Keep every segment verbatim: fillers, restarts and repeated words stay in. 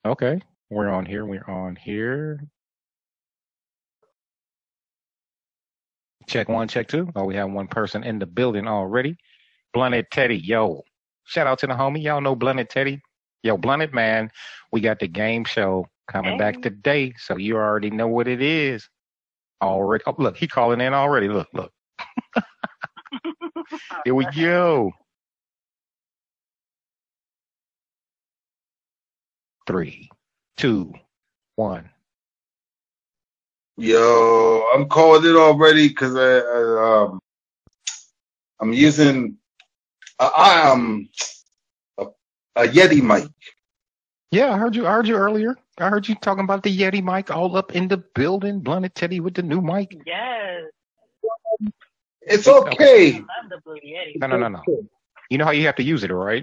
Okay, we're on here. We're on here. Check one, check two. Oh, we have one person in the building already. Blunted Teddy, yo. Shout out to the homie. Y'all know Blunted Teddy. Yo, Blunted man, we got the game show coming back Hey. today, so you already know what it is. Already. Oh, look, he calling in already. Look, look. Here we go. Three, two, one. Yo, I'm calling it already because I, I um I'm using uh, I um a, a Yeti mic. Yeah, I heard you. I heard you earlier. I heard you talking about the Yeti mic all up in the building. Blunted Teddy with the new mic. Yes. It's Okay. okay. I love the Blue Yeti. No, no, no, no. You know how you have to use it, right?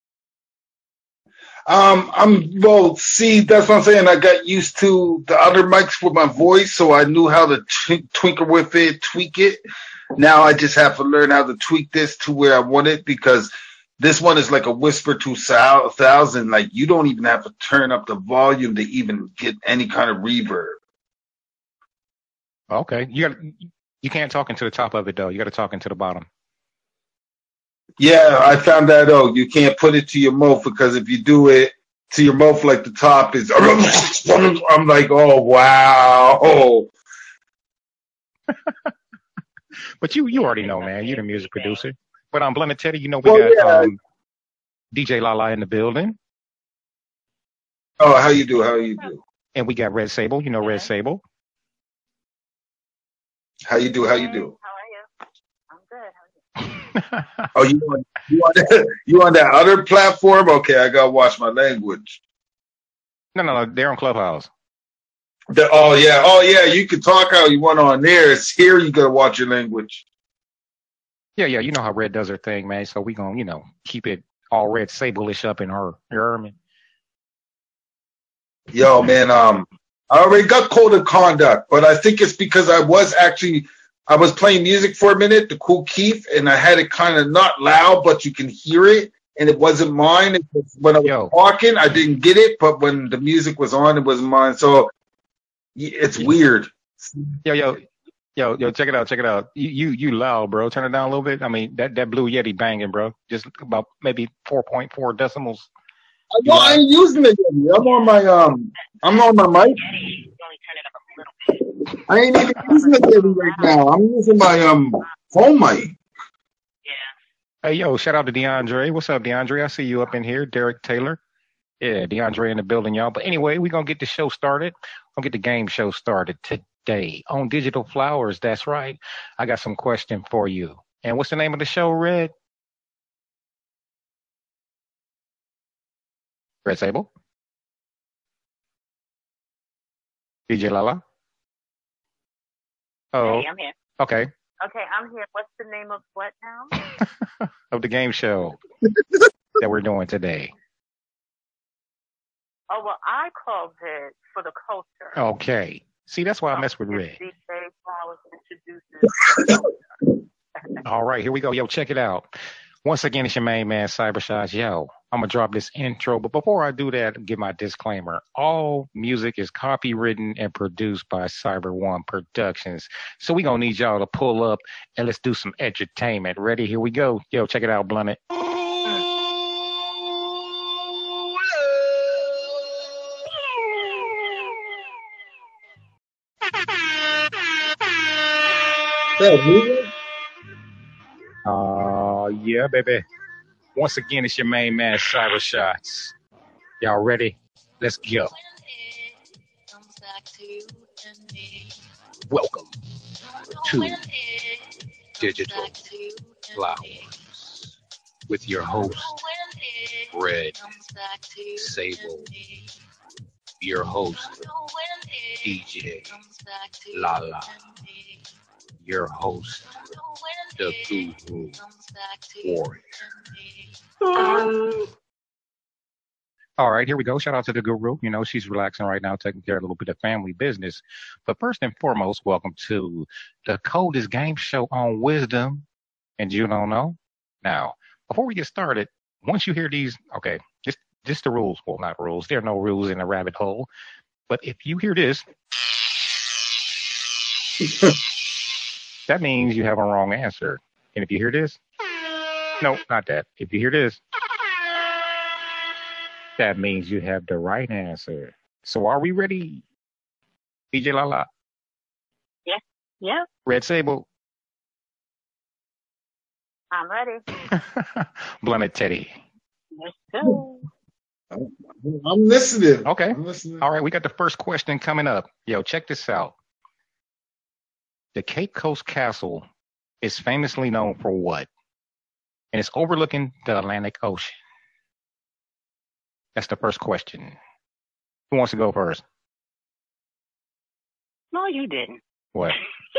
Um, I'm well. See, that's what I'm saying. I got used to the other mics with my voice, so I knew how to tw- twinkle with it, tweak it. Now I just have to learn how to tweak this to where I want it because this one is like a whisper to sou- thousand. Like you don't even have to turn up the volume to even get any kind of reverb. Okay. You got. You can't talk into the top of it though. You got to talk into the bottom. Yeah, I found that out. You can't put it to your mouth because if you do it to your mouth like the top is, I'm like, oh wow. But you, you already know, man. You're the music producer. But I'm um, Blunted Teddy. You know we Well, got yeah. um, D J Lala in the building, Oh, how you do? How you do? and we got Red Sable. You know Red Sable. How you do? How you do? How are you? I'm good. How are you? Oh, you on you on that, you on that other platform? Okay, I gotta watch my language. no, no, no. They're on Clubhouse. The, oh yeah, oh yeah. You can talk how you want on there. It's here. You gotta watch your language. Yeah, yeah. You know how Red does her thing, man. So we gonna, you know, keep it all Red Sable-ish up in her. You hear me? Yo, man. Um, I already got code of conduct, but I think it's because I was actually I was playing music for a minute, the Cool Keith, and I had it kind of not loud, but you can hear it, and it wasn't mine. It was, when I was Yo. talking, I didn't get it, but when the music was on, it wasn't mine. So it's weird. Yo, yo, yo, yo. Check it out. Check it out. You, you, you loud, bro. Turn it down a little bit. I mean, that that Blue Yeti banging, bro. Just about maybe four point four decimals. I, no, I ain't using it. I'm on my um. I'm on my mic. I ain't even using it right now. I'm using my um phone mic. Hey, yo, shout out to DeAndre. What's up, DeAndre? I see you up in here. Derek Taylor. Yeah, DeAndre in the building, y'all. But anyway, we're going to get the show started. We'll get the game show started today on Digital Flowers. That's right. I got some question for you. And what's the name of the show, Red? Red Sable? D J Lala? Oh, Hey, I'm here. okay. Okay, I'm here. What's the name of what now? Of the game show that we're doing today. Oh, well, I called it for the culture. Okay. See, that's why I mess with Red. D J Flowers introduces. All right, here we go. Yo, check it out. Once again, it's your main man, Cybershots. Yo, I'm going to drop this intro. But before I do that, give my disclaimer. All music is copywritten and produced by Cyber One Productions. So we going to need y'all to pull up and let's do some entertainment. Ready? Here we go. Yo, check it out, Blunted. Uh, yeah, baby. Once again, it's your main man, Cybershots. Y'all ready? Let's go. Welcome to Digital Flowers with your host, Red Sable, your host, D J Lala, your host, the Guru Warrior. All right, here we go. Shout out to the Guru. You know, she's relaxing right now, taking care of a little bit of family business. But first and foremost, welcome to the coldest game show on Wisdom. And you don't know? Now, before we get started, once you hear these, okay, just just the rules. Well, not rules. There are no rules in a rabbit hole. But if you hear this, that means you have a wrong answer. And if you hear this, no, not that. If you hear this, that means you have the right answer. So are we ready? D J Lala. Yeah. Yeah. Red Sable. I'm ready. Blunted Teddy. Let's go. I'm listening. Okay. I'm listening. All right, we got the first question coming up. Yo, check this out. The Cape Coast Castle is famously known for what? And it's overlooking the Atlantic Ocean. That's the first question. Who wants to go first? No, you didn't. What?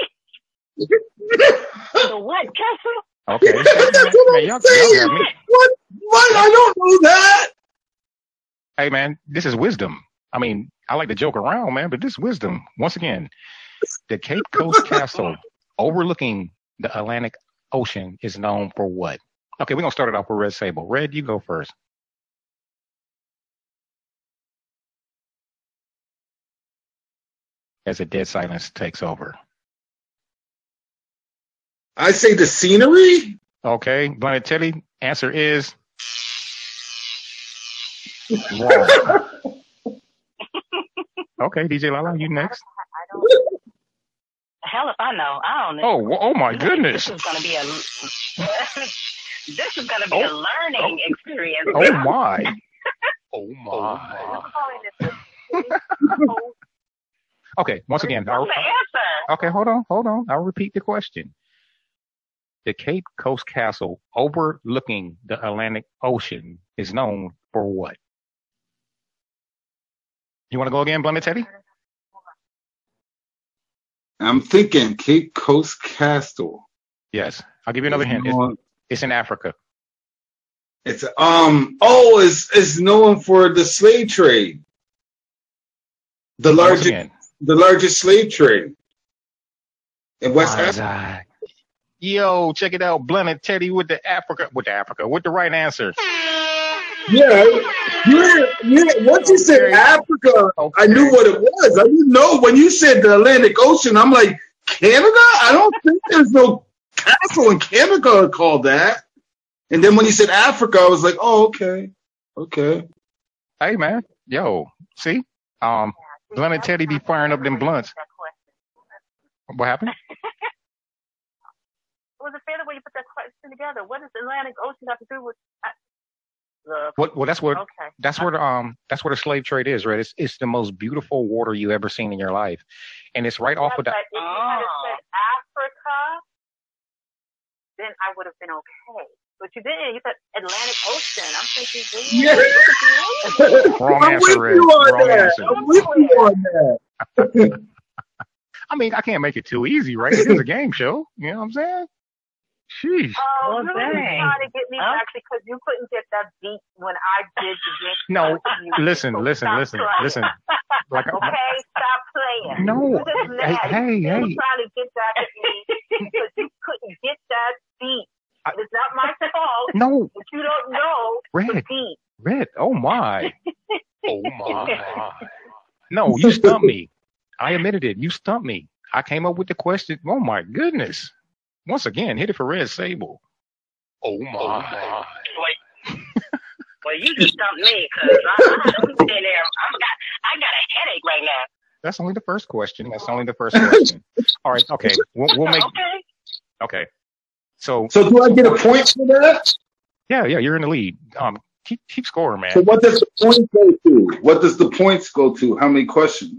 The what, Castle? Okay. That's what Man, I'm y'all- saying. y'all got me. What? What? I don't know that. Hey, man, this is wisdom. I mean, I like to joke around, man, but this is wisdom. Once again, the Cape Coast Castle overlooking the Atlantic Ocean is known for what? Okay, we're going to start it off with Red Sable. Red, you go first. As a dead silence takes over. I say the scenery. Okay, Blunted Teddy, answer is wrong. Okay, D J Lala, you next. I don't. Hell if I know. I don't know. Oh, wh- oh my goodness. This is gonna be a. This is gonna be Oh, a learning oh. experience. Oh my. Oh I'm my. calling this a- Okay, once again. I'll, What's the answer? okay, hold on, hold on. I'll repeat the question. The Cape Coast Castle overlooking the Atlantic Ocean is known for what? You want to go again, Blunted Teddy? I'm thinking Cape Coast Castle. Yes. I'll give you another hint. It's, it's in Africa. It's um oh it's it's known for the slave trade. The Once largest again. the largest slave trade in West Africa. Isaac. Yo, check it out. Blunted Teddy with the Africa, with the Africa, with the right answer. Yeah, yeah, yeah. Once you said Okay. Africa, Okay. I knew what it was. I didn't know when you said the Atlantic Ocean. I'm like, Canada? I don't think there's no castle in Canada called that. And then when you said Africa, I was like, oh, okay, okay. Hey, man. Yo, see? Um, Blunted Teddy be firing up them blunts. That question. What happened? Was it fair the way you put that question together? What does the Atlantic Ocean have to do with uh, the? What? Well, that's what. Okay. That's where the um. That's where the slave trade is, right? It's it's the most beautiful water you ever seen in your life, and it's right off Yeah, of the. but if you had said Africa, then I would have been okay. But you didn't. You said Atlantic Ocean. I'm thinking, Yeah. Wrong I'm answer, with Red. you on Wrong that. answer. I'm with you on that. I mean, I can't make it too easy, right? It is a game show. You know what I'm saying? Sheesh. Oh, Well, you were dang. trying to get me Huh? back because you couldn't get that beat when I did the game. No, You- listen, so listen, stop listen, playing. listen. Like, I- Okay, stop playing. No, You just hey, mad. hey, You hey. were trying to get that at me because you couldn't get that beat. I- It's not my fault, No, but you don't know the Red, beat. Red. Oh my. Oh my. No, you stumped me. I admitted it. You stumped me. I came up with the question. Oh my goodness. Once again, hit it for Red Sable. Oh my. Well, you just stumped me because I'm sitting there. I'm got, I got a headache right now. That's only the first question. That's only the first question. All right. Okay. We'll, we'll make. Okay. Okay. So So do I get a point for that? yeah, yeah, you're in the lead. Um, keep keep scoring, man. So what does the points go to? What does the points go to? How many questions?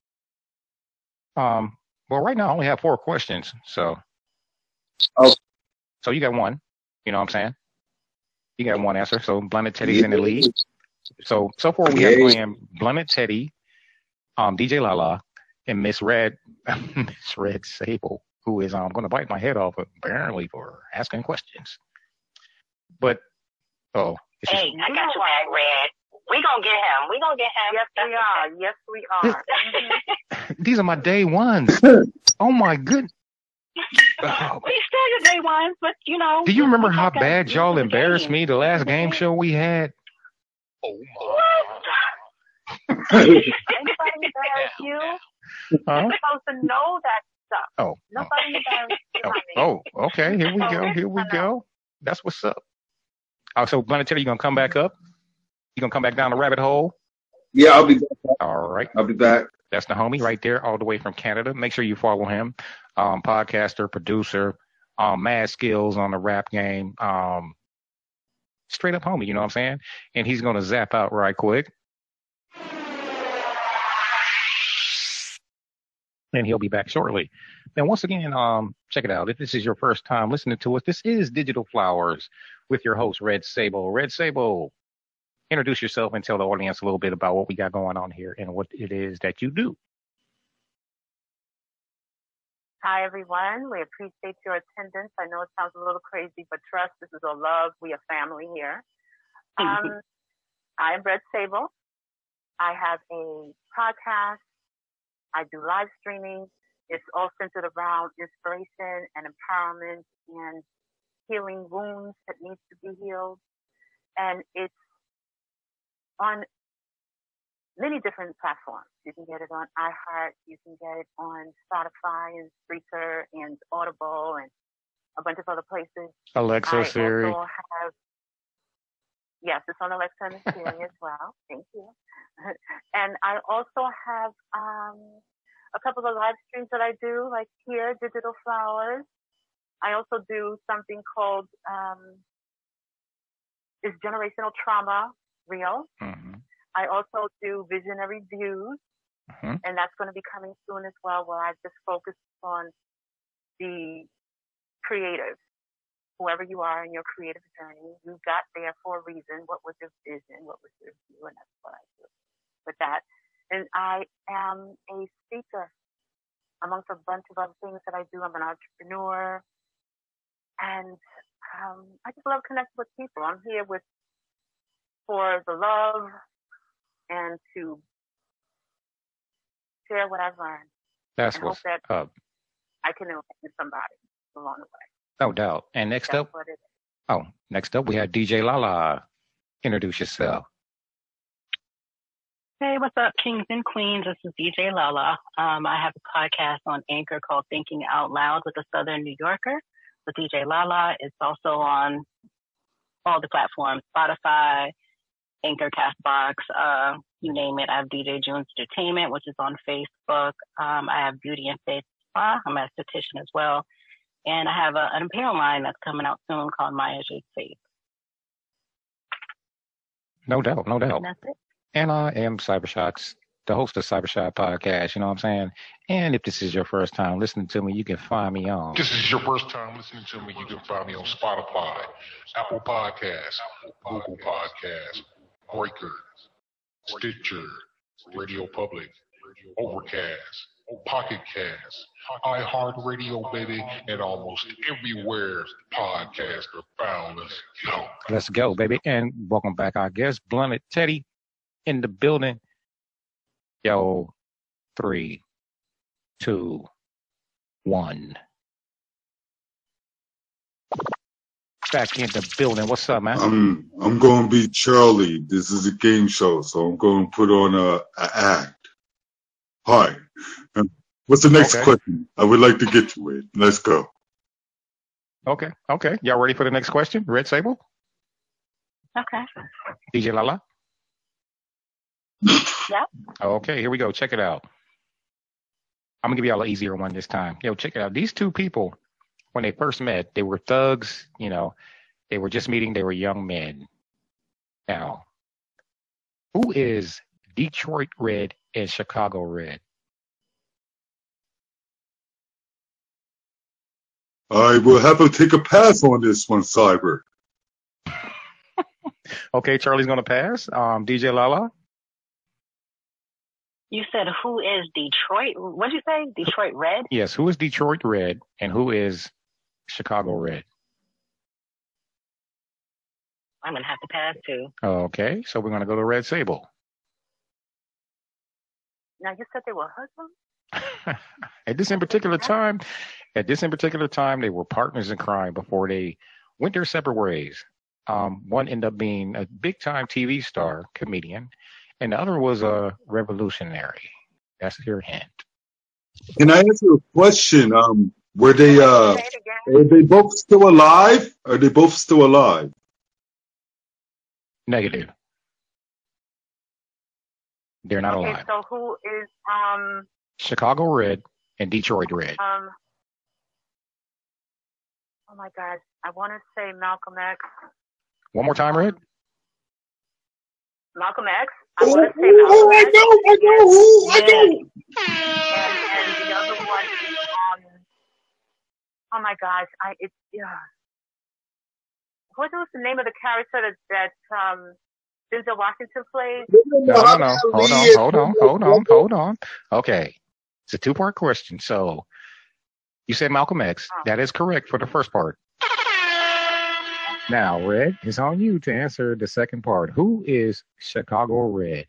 Um, well, right now I only have four questions, so. Oh. So you got one. You know what I'm saying? You got one answer. So Blunted Teddy's in the lead. So so far we have Yeah. playing Blunted Teddy, um, D J Lala, and Miss Red, Miss Red Sable, who is um going to bite my head off apparently for asking questions. But oh, it's just- Hey, I got your back, Red. We gonna get him. We gonna get him. Yes, we are. Yes, we are. Mhm. these are my day ones. Oh my goodness. Oh, We still your day ones, but you know. do you remember we how got that bad y'all game. embarrassed me the last game show we had? Oh my. Anybody embarrass you? Huh? You're supposed to know that stuff. Oh. Nobody embarrassed you, Oh, honey. oh, okay. Here we go. Here we go. That's what's up. Oh, so Bonatelli, you gonna come back up? You gonna come back down the rabbit hole? Yeah, I'll be back. All right. I'll be back. That's the homie right there, all the way from Canada. Make sure you follow him. Um, podcaster, producer, um, mad skills on the rap game. Um, straight up homie, you know what I'm saying? And he's gonna zap out right quick. And he'll be back shortly. Then once again, um, check it out. If this is your first time listening to us, this is Digital Flowers with your host, Red Sable. Red Sable, introduce yourself and tell the audience a little bit about what we got going on here and what it is that you do. Hi, everyone. We appreciate your attendance. I know it sounds a little crazy, but trust, this is all love. We are family here. Um, I'm Red Sable. I have a podcast. I do live streaming. It's all centered around inspiration and empowerment and healing wounds that need to be healed. And it's on many different platforms. You can get it on iHeart. You can get it on Spotify and Spreaker and Audible and a bunch of other places. Alexa, I Siri. also have, yes, it's on Alexa and Siri as well. Thank you. And I also have um, a couple of live streams that I do, like here, Digital Flowers. I also do something called um, Is Generational Trauma Real? Mm-hmm. I also do Visionary Views, Mm-hmm. and that's going to be coming soon as well, where I just focus on the creative. Whoever you are in your creative journey, you got there for a reason. What was your vision? What was your view? And that's what I do with that. And I am a speaker, amongst a bunch of other things that I do. I'm an entrepreneur, and um, I just love connecting with people. I'm here with for the love and to share what I've learned. That's and hope what's that up. I can enlighten somebody along the way. No doubt. And next That's up, what it is. oh, next up we have D J Lala. Introduce yourself. Hey, what's up, kings and queens? This is D J Lala. Um, I have a podcast on Anchor called Thinking Out Loud with a Southern New Yorker with D J Lala. It's also on all the platforms, Spotify, Anchor, Castbox, uh, you name it. I have D J June's Entertainment, which is on Facebook. Um, I have Beauty and Faith Spa. I'm an esthetician as well. And I have a, an apparel line that's coming out soon called Maya Jade Faith. No doubt, no doubt. And that's it. And I am Cybershots, the host of Cybershot Podcast, you know what I'm saying? And if this is your first time listening to me, you can find me on. This is your first time listening to me, you can find me on Spotify, Apple Podcasts, Google Podcasts, Breaker, Stitcher, Radio Public, Overcast, Pocket Cast, iHeartRadio, baby, and almost everywhere podcasts are found. Let's go. Let's go, baby. And welcome back, our guest, Blunted Teddy, in the building. Yo, three, two, one. Back in the building. What's up, man? I'm I'm going to be Charlie. This is a game show, so I'm going to put on a, a act. Hi. Um, What's the next Okay. question? I would like to get to it. Let's go. Okay, okay. Y'all ready for the next question? Red Sable? Okay. D J Lala? Yep. Okay, here we go. Check it out. I'm going to give y'all an easier one this time. Yo, check it out. These two people, when they first met, they were thugs. You know, they were just meeting. They were young men. Now, who is Detroit Red and Chicago Red? I will have to take a pass on this one, Cyber. Okay, Charlie's going to pass. Um, D J Lala? You said who is Detroit? What did you say? Detroit Red? Yes, who is Detroit Red and who is Chicago Red? I'm going to have to pass too. Okay, so we're going to go to Red Sable. Now, you said they were husbands? At this in particular time, at this in particular time, they were partners in crime before they went their separate ways. Um, one ended up being a big time T V star, comedian, and the other was a revolutionary. That's your hint. Can I ask you a question? Um, were they uh, Say it again. are they both still alive? Are they both still alive? Negative. They're not Okay, alive. so who is um Chicago Red and Detroit Red. um? Oh my God, I want to say Malcolm X. One more time, Red. Malcolm X. I Oh, want to say oh, Malcolm I X. know, I know who, I know. And, and the other one is um. Oh my gosh, I it's yeah. What was the name of the character that that um Denzel Washington played? No, no, no. Hold on, hold on, hold on, hold on. Okay. It's a two part question. So you said Malcolm X. Oh. That is correct for the first part. Now, Red, it's on you to answer the second part. Who is Chicago Red?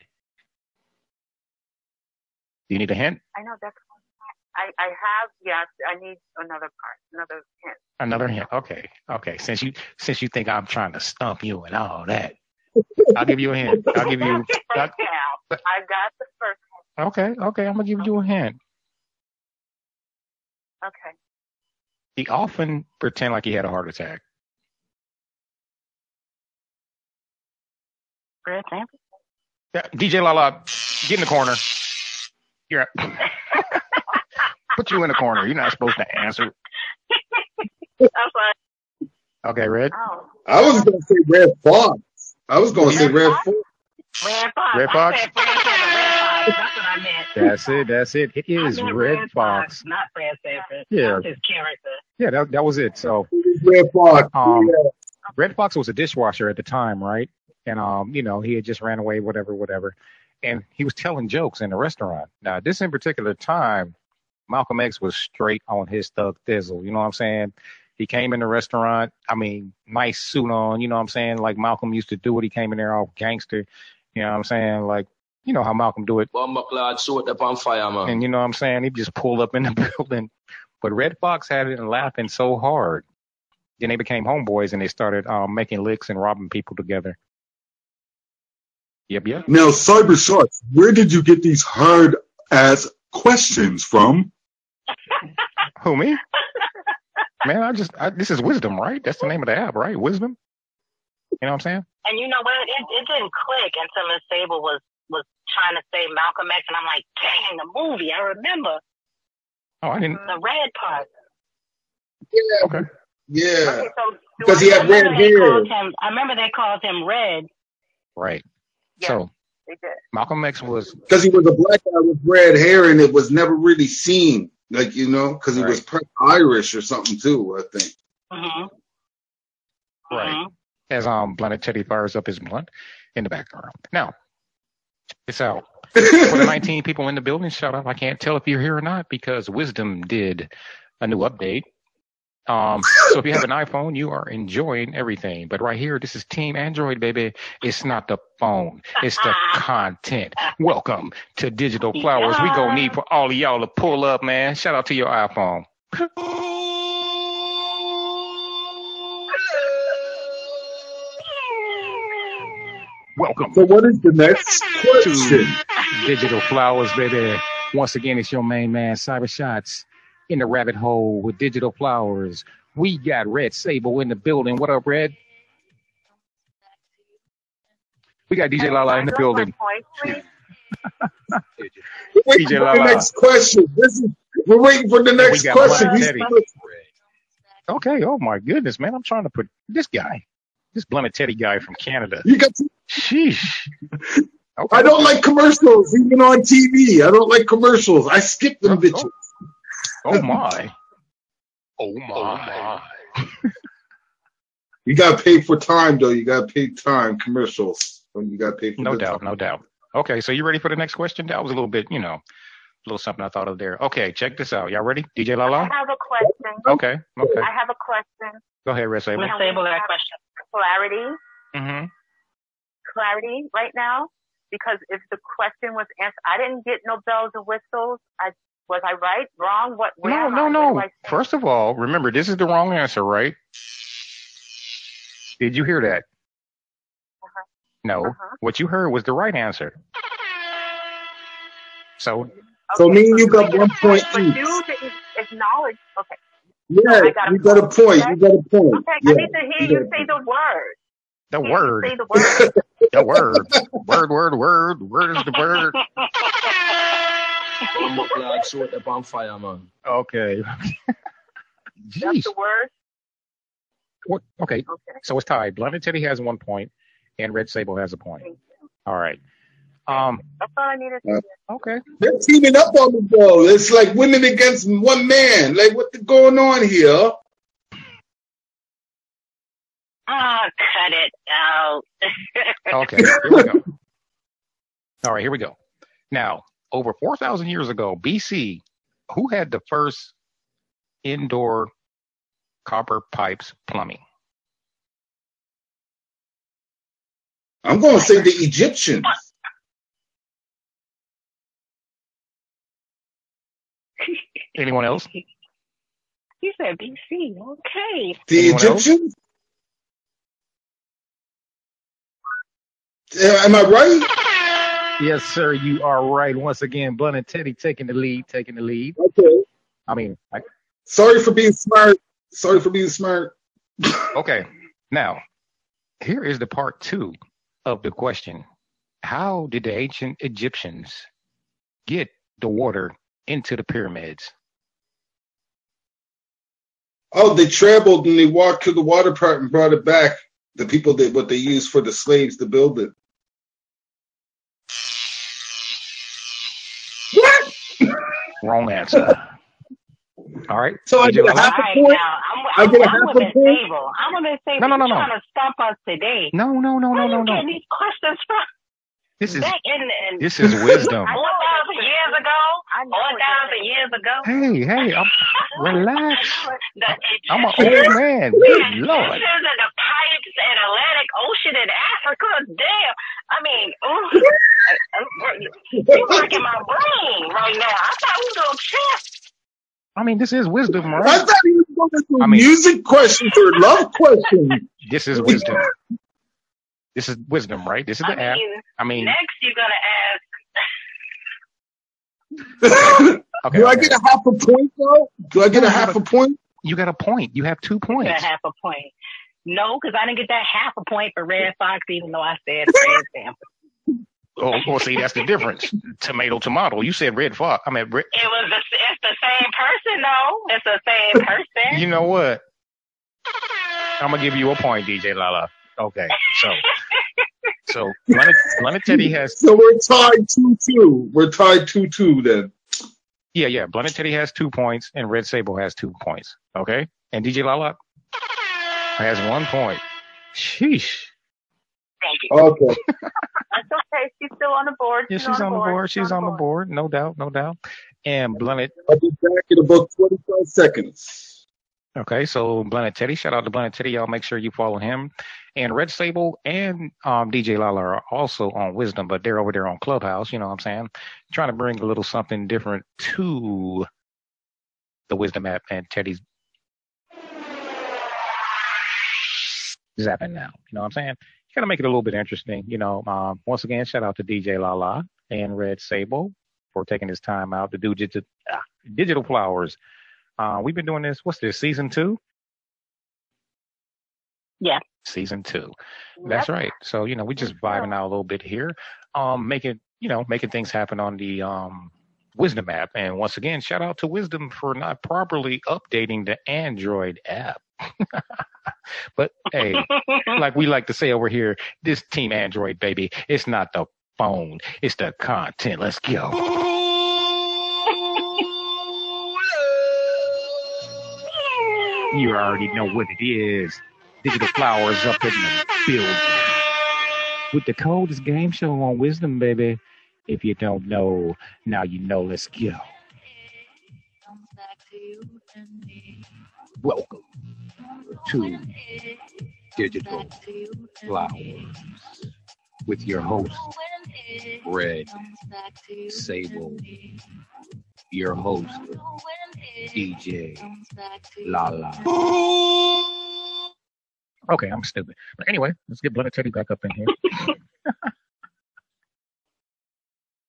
Do you need a hint? I know that's. I I have yes. I need another part, another hint. Another hint. Okay. Okay. Since you since you think I'm trying to stump you and all that, I'll give you a hint. I'll give you. First I, hint. I got the first hint. okay. Okay. I'm gonna give you a hint. Okay. He often pretend like he had a heart attack. Fred Sanford? Yeah, D J Lala, get in the corner. You're put you in the corner. You're not supposed to answer. That's fine. Okay, Red. Oh. I was gonna say Red Fox. I was gonna say Red Fox. Red Fox. Red I Fox? said Fred Sanford, Red Fox. That's what I meant. That's it. That's it. It is I meant Red Fox. not Fred Sanford. Yeah. That's his character. Yeah, that that was it. So, Red Fox. um, Yeah. Red Fox was a dishwasher at the time, right? And um, you know, he had just ran away, whatever, whatever. And he was telling jokes in the restaurant. Now, this in particular time, Malcolm X was straight on his thug thizzle. You know what I'm saying? He came in the restaurant. I mean, nice suit on. You know what I'm saying? Like Malcolm used to do it. He came in there all gangster. You know what I'm saying? Like, you know how Malcolm do it. Bomber clad suit up on fire, man. And you know what I'm saying? He just pulled up in the building. But Red Fox had it and laughing so hard. Then they became homeboys and they started um, making licks and robbing people together. Yep, yep. Now, Cyber Shots, where did you get these hard ass questions from? Who, me? Man, I just, I, this is Wisdom, right? That's the name of the app, right? Wisdom? You know what I'm saying? And you know what? It, it didn't click until Miss Sable was, was trying to say Malcolm X, and I'm like, dang, the movie, I remember. Oh, I didn't. The red part. Yeah. Okay. Yeah. Okay, so do Because I he had know red that? They hair. called him, I remember they called him Red. Right. Yes, So, they did. Malcolm X was, Because he was a black guy with red hair and it was never really seen. Like, you know, because he Right. was pre- Irish or something too, I think. Mm-hmm. right, Mm-hmm. as um, Blunted Teddy fires up his blunt in the background. Now, check this out. For the nineteen people in the building, shout out. I can't tell if you're here or not because Wisdom did a new update. Um, so if you have an iPhone, you are enjoying everything. But right here, this is Team Android, baby. It's not the phone. It's the content. Welcome to Digital Flowers. We gonna need for all of y'all to pull up, man. Shout out to your iPhone. Welcome So what is the next question? to Digital Flowers, baby. Once again, it's your main man, Cyber Shots, in the rabbit hole with Digital Flowers. We got Red Sable in the building. What up, Red? We got D J Lala in the Can I drop my building. point, please? We're waiting D J for the Lala. next question. This is, we're waiting for the next got question. Blunt We Teddy. still- Okay, oh my goodness, man. I'm trying to put this guy, this Blunted Teddy guy from Canada. You got to, Sheesh. Okay. I don't like commercials, even on T V. I don't like commercials. I skip them Oh, bitches. Oh my. Oh my. You gotta pay for time though. You gotta pay time commercials. You gotta pay for No the doubt, time. no doubt. Okay, so you ready for the next question? That was a little bit, you know, a little something I thought of there. Okay, check this out. Y'all ready? D J I Lala? have a question. Okay, okay. I have a question. Go ahead, Red Sable. Miss Sable, that question. Clarity, Mm-hmm. clarity right now, because if the question was answered, I didn't get no bells and whistles. I was I right, wrong? What? Where No, am no, I? What no. do I say? First of all, remember, this is the wrong answer, right? Did you hear that? No, Uh-huh. what you heard was the right answer. So, So Okay, me and so you you got get a one point, point but each. you didn't acknowledge. Okay, so Yeah, I got a you got a point. point. Okay, You got a point. okay. I Yeah. need to hear you say the word. the Hear you word, say the word. the word, word, word, word, word is the word. Bumbo clad suit upon fire, man. Okay. That's Jeez. the word. What? Okay. Okay. So it's tied. Blonded Teddy has one point, and Red Sable has a point. Thank you. All right. Um. That's all I needed to hear. Okay. They're teaming up on me, though. It's like women against one man. Like, what's going on here? Oh, cut it out. Okay. Here we go. All right. Here we go. Now, over four thousand years ago, B C, who had the first indoor copper pipes plumbing? I'm going to say the Egyptians. Anyone else? He said B C. Okay. The Anyone else? Egyptians? Uh, am I right? Yes, sir. You are right. Once again, Blonded Teddy taking the lead, taking the lead. Okay. I mean, I, Sorry for being smart. Sorry for being smart. okay. Now, here is the part two of the question. How did the ancient Egyptians get the water into the pyramids? Oh, they traveled and they walked to the water part and brought it back. The people did what they used for the slaves to build it. What? Wrong answer. All right. So I Did you get a allow- half All a right, point? now I'm, I I'm, get a I'm half with a Miss point? Sable. I'm with Miss Sable. No, no, no, You're no. trying to stump us today. No, no, no, Where no, no, you no. getting these questions from? This is Back in, in this is wisdom. I know four thousand years ago? I know four what thousand you're years ago? Hey, hey, I'm, relax. The I'm an Egyptians, old man. the Good Lord. Egyptians and the pipes and Atlantic Ocean and Africa. Damn. I mean, ooh, you working my brain right now. I thought we were doing chess. I mean, this is wisdom, I right? thought he was going to do I mean- music questions or love questions. This is wisdom. This is wisdom, right? This is I the app. mean, I mean, next you're going to ask. okay. Do I okay. get a half a point, though? Do I get No, a you half gotta- a point? You got a point. You have two You points. got half a point. No, because I didn't get that half a point for Red Fox, even though I said Red Sample. Oh, well, see, that's the difference. Tomato, tomato. You said red fox. I mean, red. It was the, it's the same person, though. It's the same person. You know what? I'm gonna give you a point, D J Lala. Okay, so so Blonded, Blonded Teddy has So we're tied two two. We're tied two two then. yeah yeah. Blonded Teddy has two points and Red Sable has two points. Okay, and D J Lala has one point. Sheesh. Thank you. Okay. That's okay. She's still on the board. Yeah, she's on the board. She's on the board. No doubt, no doubt. And Blonded. I'll be back in about twenty-five seconds. Okay, so Blonded Teddy, shout out to Blonded Teddy. Y'all make sure you follow him. And Red Sable and um, D J Lala are also on Wisdom, but they're over there on Clubhouse. You know what I'm saying? Trying to bring a little something different to the Wisdom app, and Teddy's zapping now. You know what I'm saying? You got to make it a little bit interesting. You know, um, once again, shout out to D J Lala and Red Sable for taking this time out to do digital, ah, digital flowers. Uh, we've been doing this. What's this? Season two? Yeah. Season two. That's right. So, you know, we just vibing out a little bit here. Um, making, you know, making things happen on the um Wisdom app. And once again, shout out to Wisdom for not properly updating the Android app. But hey, like we like to say over here, this Team Android, baby, it's not the phone, it's the content. Let's go. You already know what it is. Digital Flowers up in the building. With the coldest game show on Wisdom, baby. If you don't know, now you know. Let's go. Welcome to Digital Flowers with your host, Red Sable. Your host, D J Lala. Okay, I'm stupid. But anyway, let's get Blonded Teddy back up in here.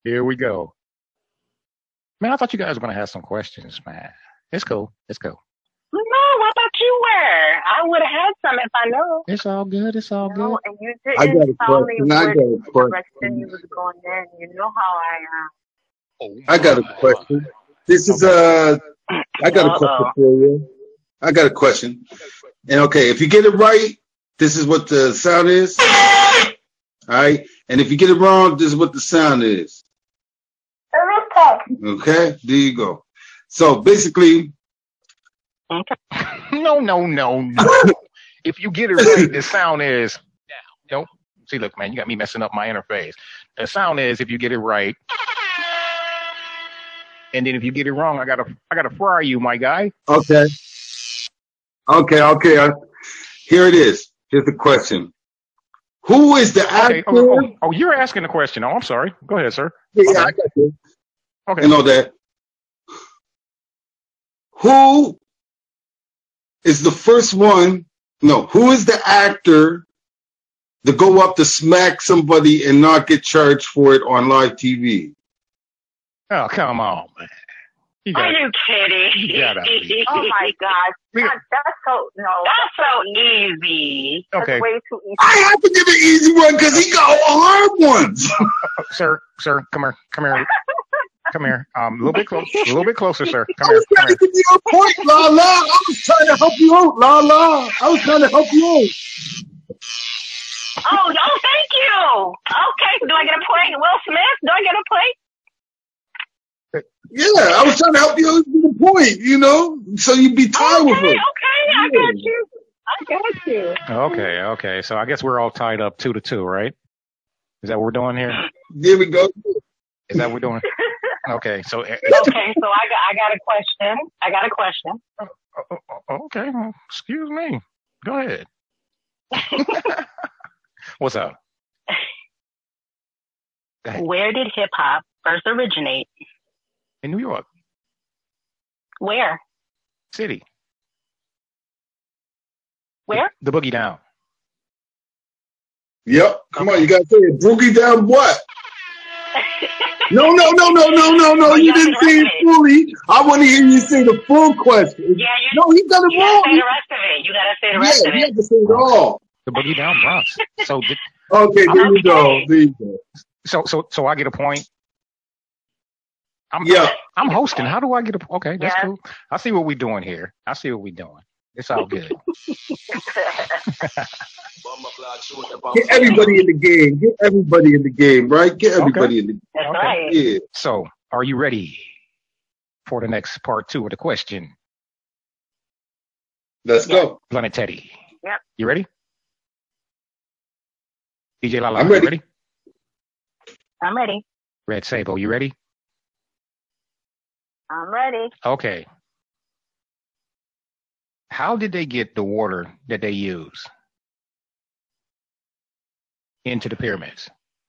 Here we go. Man, I thought you guys were gonna have some questions, man. It's cool. It's cool. No, I thought you were. I would have had some if I knew. It's all good. It's all No, good. and you I got didn't a tell me question. I which got a question. direction you was going in. You know how I am. Oh I got a my. question. This is Okay. uh, I got a question Uh-oh. for you. I got a question. And okay, if you get it right, this is what the sound is. All right. And if you get it wrong, this is what the sound is. Okay. There you go. So basically, Okay. No, no, no, no. If you get it right, the sound is now. Nope. See, look, man, you got me messing up my interface. The sound is if you get it right, and then if you get it wrong, I gotta, I gotta fry you, my guy. okay, okay, okay. uh, Here it is. Here's the question. Who is the Okay. actor? Oh, oh, oh, you're asking the question. Oh, I'm sorry. Go ahead, sir. Yeah, My I bad. got you. Okay. You know that. Who is the first one? No, who is the actor to go up to smack somebody and not get charged for it on live T V? Oh, come on, man. You Are got, you kidding? you gotta be. Oh my gosh. We- That, that's so, no. That's so easy. That's Okay, way too easy. I have to give an easy one because he got hard ones. sir, sir, come here, come here, come here. Um, a little bit close, a little bit closer, sir. I Come here, was come trying to here. give you a point, La La. I was trying to help you out, La La. I was trying to help you out. Oh, no, thank you. Okay, do I get a point? Will Smith, do I get a point? Yeah, I was trying to help you out with a point, you know, so you'd be tied Okay, with her. okay, I got you. I got you. Okay, okay. So I guess we're all tied up two to two, right? Is that what we're doing here? There we go. Is that what we're doing? Okay, so eh, Okay, so I got I got a question. I got a question. oh, oh, oh, okay. Well, excuse me. Go ahead. What's up? Go ahead. Where did hip hop first originate? In New York Where? City, the, Where? the Boogie Down. Yep. Come on, Okay. you got to say it. Boogie down what? No, no, no, no, no, no, no. Oh, You you gotta didn't say say the it rest of it. fully. I want to hear you say the full question. Yeah, you No, he got it you gotta say wrong. the rest of it. You gotta say the rest Yeah, of you it. have to say it Okay, all. the Boogie Down Bronx. So, did, Okay, I'm, there you go. Okay. There you go. so, so, so I get a point. I'm, Yeah. I'm hosting. How do I get a? Okay, that's Yes. cool. I see what we're doing here. I see what we're doing. It's all good. Get everybody in the game. Get everybody in the game, right? Get Okay, everybody in the game. That's okay. right. Yeah. So, are you ready for the next part two of the question? Let's Yes. go. Planet Teddy, Yep. you ready? D J Lala, I'm you ready. ready? I'm ready. Red Sabo, you ready? I'm ready. Okay. How did they get the water that they use into the pyramids?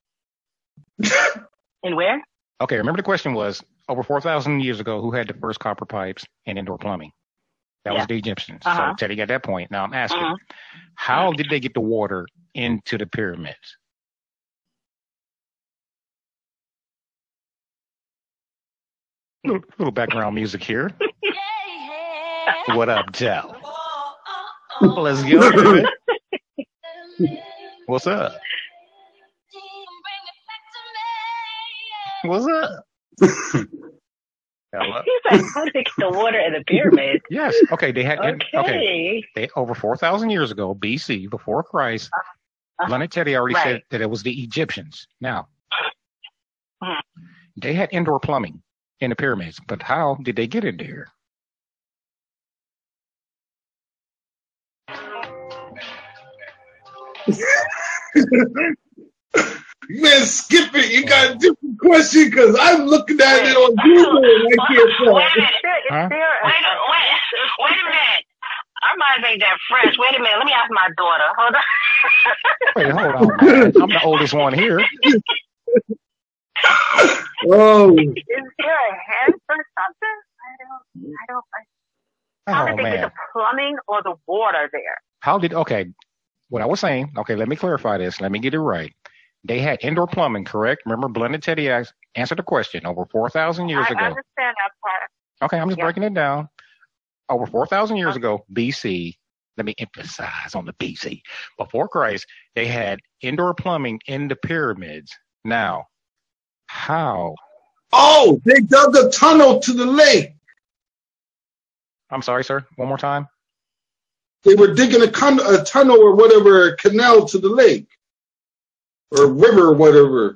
And where? Okay, remember the question was over four thousand years ago, who had the first copper pipes and indoor plumbing? That Yeah. was the Egyptians. Uh-huh. So Teddy got that point. Now I'm asking, Uh-huh. how did they get the water into the pyramids? Little, little background music here. What up, Joe? Let's go, baby. What's up? What's up? Hello? He said, how did they get the water in the pyramid? Yes. Okay. They had. Okay. Okay. They over four thousand years ago, B C, before Christ. Uh, Leonard Teddy already right. said that it was the Egyptians. Now Mhm. they had indoor plumbing in the pyramids, but how did they get it there? Man, skip it. You got a different question because I'm looking at it on Google and I can't Wait a tell. minute. Is there, is Huh? there a, Wait a, wait, wait a minute. Our minds ain't that fresh. Wait a minute. Let me ask my daughter. Hold on. Wait, hold on, man. I'm the oldest one here. Oh, is there a hint or something? I don't, I don't, I, how Oh did they get man. the plumbing or the water there? How did? Okay. What I was saying. Okay. Let me clarify this. Let me get it right. They had indoor plumbing, correct? Remember, Blended Teddy asked, answered the question over four thousand years I ago. understand that part. Okay, I'm just Yep. breaking it down. Over four thousand years Okay. ago, B C, let me emphasize on the B C. Before Christ, they had indoor plumbing in the pyramids. Now, how? Oh, they dug a tunnel to the lake. I'm sorry, sir. One more time. They were digging a, con- a tunnel or whatever, a canal to the lake. Or river or whatever.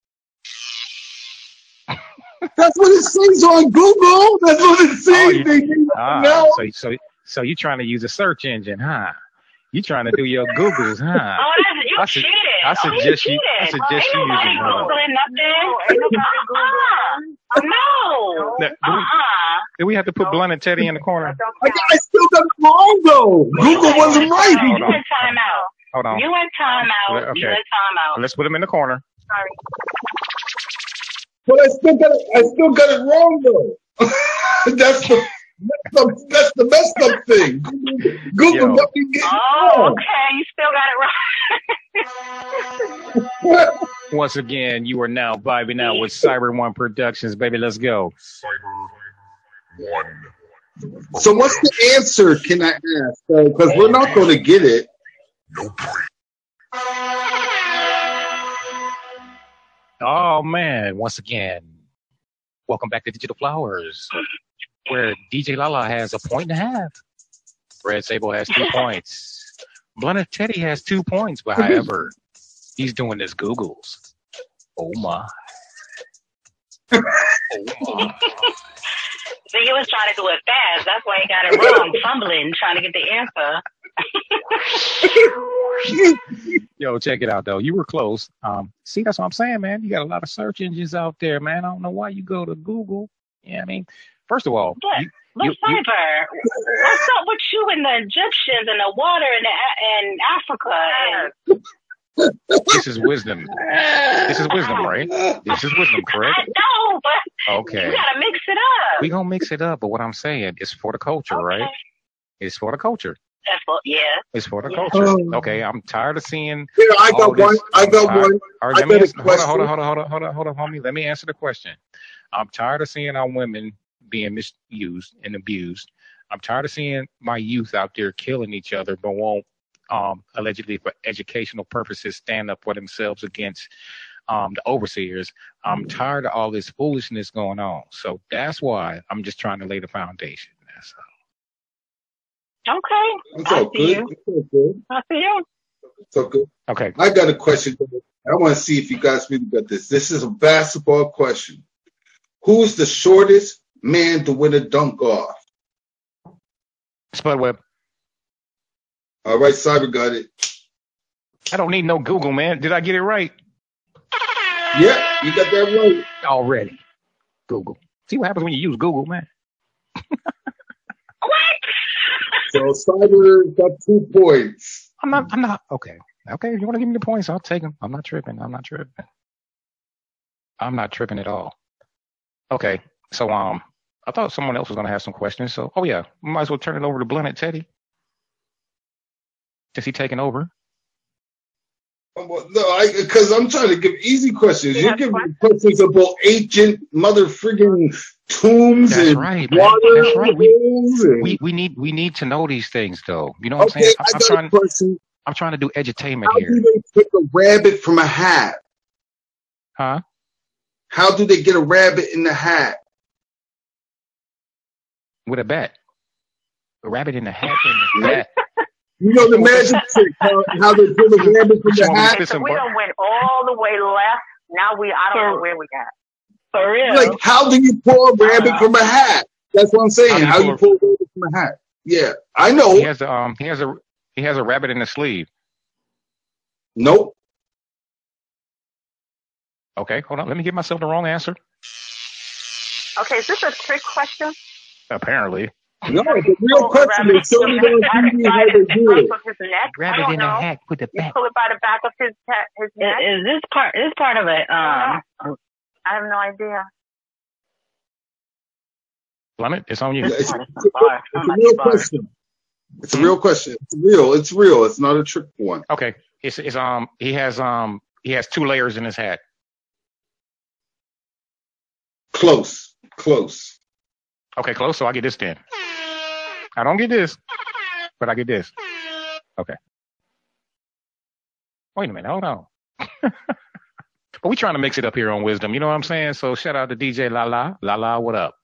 That's what it says on Google. That's what it says. Oh, you- they dig a Ah, canal. so so so you trying to use a search engine, huh? You trying to do your Googles, huh? Oh, that's, you I su- cheated. I oh, you suggest you- cheated. I suggest ain't you use nobody it, brother. Googling nothing. No, ain't nobody Googling. Uh-uh. No. Now, do, we, Uh-uh. do we have to put No. Blended Teddy in the corner? That don't I, count. I still got it wrong, though. Google wasn't right. Hold You on. in timeout. Hold on. You in timeout. Okay. You in timeout. Let's put him in the corner. Sorry. But I still got it. I still got it wrong, though. that's the that's the, that's the messed up thing. Google Yo. got me getting Oh, wrong. okay. You still got it right. Once again, you are now vibing out with Cyber One Productions, baby. Let's go. Cyber One. So what's the answer? Can I ask? Because we're not going to get it. Nope. Oh man! Once again, welcome back to Digital Flowers, where D J Lala has a point and a half. Red Sable has two points. Blunted Teddy has two points, but however, he's doing this Googles. Oh my! Oh my! So he was trying to do it fast. That's why he got it wrong. Fumbling, trying to get the answer. Yo, check it out though. You were close. Um, see, that's what I'm saying, man. You got a lot of search engines out there, man. I don't know why you go to Google. Yeah, I mean, first of all, What? you, Look, you, you, Cyber, what's up with you and the Egyptians and the water and, the, and Africa? And, this is wisdom. This is wisdom, right? This is wisdom, correct? I know, but Okay. you gotta mix it up. We gonna mix it up, but what I'm saying is for the culture, Okay. right? It's for the culture. That's what, yeah. It's for the Yeah. culture. Oh. Okay, I'm tired of seeing. Here, I all got this- one. I got I'm tired- one. All right, I let me got a answer, hold on, hold question. on, hold on, hold on, hold on, hold on, homie. Let me answer the question. I'm tired of seeing our women being misused and abused. I'm tired of seeing my youth out there killing each other, but won't um, allegedly for educational purposes stand up for themselves against um, the overseers. I'm tired of all this foolishness going on. So that's why I'm just trying to lay the foundation. That's all. Okay. It's I all see good. you. It's all good. I see you. It's all good. Okay. I got a question. I want to see if you guys really got this. This is a basketball question. Who's the shortest man to win a dunk off? Spud Web. All right, Cyber got it. I don't need no Google, man. Did I get it right? Yeah, you got that right. Already. Google. See what happens when you use Google, man. So Cyber got two points. I'm not, I'm not, okay. Okay, if you want to give me the points, I'll take them. I'm not tripping. I'm not tripping. I'm not tripping at all. Okay, so, um, I thought someone else was going to have some questions. So, oh yeah, we might as well turn it over to Blunted Teddy. Is he taking over? Well, no, because I'm trying to give easy questions. You You're have giving me questions about ancient mother friggin' tombs That's and right, man. water That's right. We, holes and... we, we need, we need to know these things though. You know what I'm Okay, saying? I I'm got trying, a question. I'm trying to do edutainment How here. do they pick a rabbit from a hat? Huh? How do they get a rabbit in the hat? With a bat. A rabbit in the hat and the bat. You know the magic trick, how, how they pull the rabbit from You the want me to hat? spit So some we bar- done went all the way left. Now we, I don't know where we got. For real. Like, how do you pull a rabbit from a hat? That's what I'm saying. How How do do you you pull a rabbit from a hat? Yeah, I know. He has a, um, he has a, he has a rabbit in the sleeve. Nope. Okay, hold on. Let me give myself the wrong answer. Okay, is this a trick question? Apparently. No, it's a real question. They show you on T V how they do it. Of his neck? I Rabbit don't in the know. hat with the You bat. pull it by the back of his ta- his Is, neck. is this part? Is part of it? Um. I have no idea. Plummet, it's on you. It's, This part is it's, a, some bar. it's a Somebody's real bar. question. It's a real question. It's real. It's real. It's not a trick one. Okay, it's it's um he has um He has two layers in his hat. Close. Close. Okay, close. So I get this then. I don't get this, but I get this. Okay. Wait a minute. Hold on. But we trying to mix it up here on Wisdom. You know what I'm saying? So shout out to D J Lala. Lala, what up?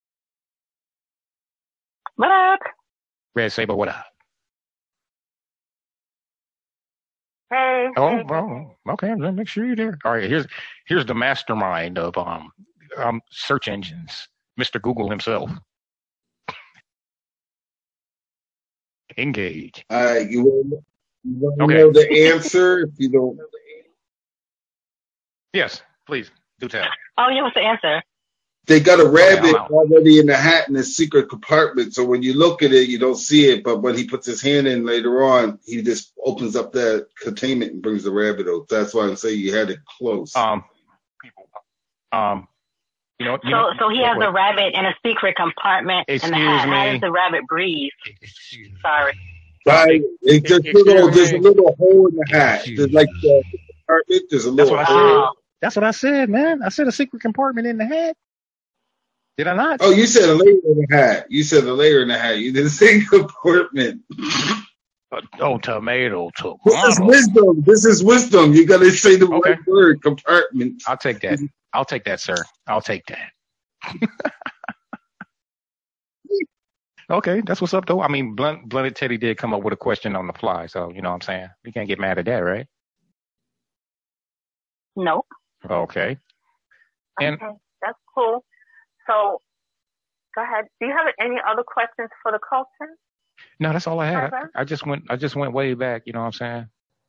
What up? Red Saber, what up? Hey. Oh, hey, bro. Okay, let make sure you're there. All right, here's here's the mastermind of um um search engines, Mister Google himself. Engage. All right, you want, you want to Okay. know the answer? If you don't, Yes, please do tell. Oh, yeah, what's the answer? they got a rabbit I'm out. already in the hat in a secret compartment. So when you look at it, you don't see it. But when he puts his hand in later on, he just opens up that containment and brings the rabbit out. That's why I'm saying you had it close. Um, people. Um, you know. You So, know, so he has wait, a rabbit in a secret compartment in the Excuse hat. How me. does the rabbit breathe? Sorry. Right? It's just Excuse little. There's a me. little hole in the hat. There's like the compartment. There's a That's little what I hole. said. That's what I said, man. I said a secret compartment in the hat. Did I not? Oh, you said a layer in the hat. You said a layer in the hat. You didn't say compartment. Uh, oh, tomato, This is tomato. wisdom. This is wisdom. You got to say the Okay. right word. Compartment. I'll take that. I'll take that, sir. I'll take that. Okay, that's what's up, though. I mean, Blunt, Blunted Teddy did come up with a question on the fly, so you know what I'm saying? We can't get mad at that, right? Nope. Okay. And Okay, that's cool. So, go ahead. Do you have any other questions for the culture? no, that's all I had. Okay. I, I just went. I just went way back. You know what I'm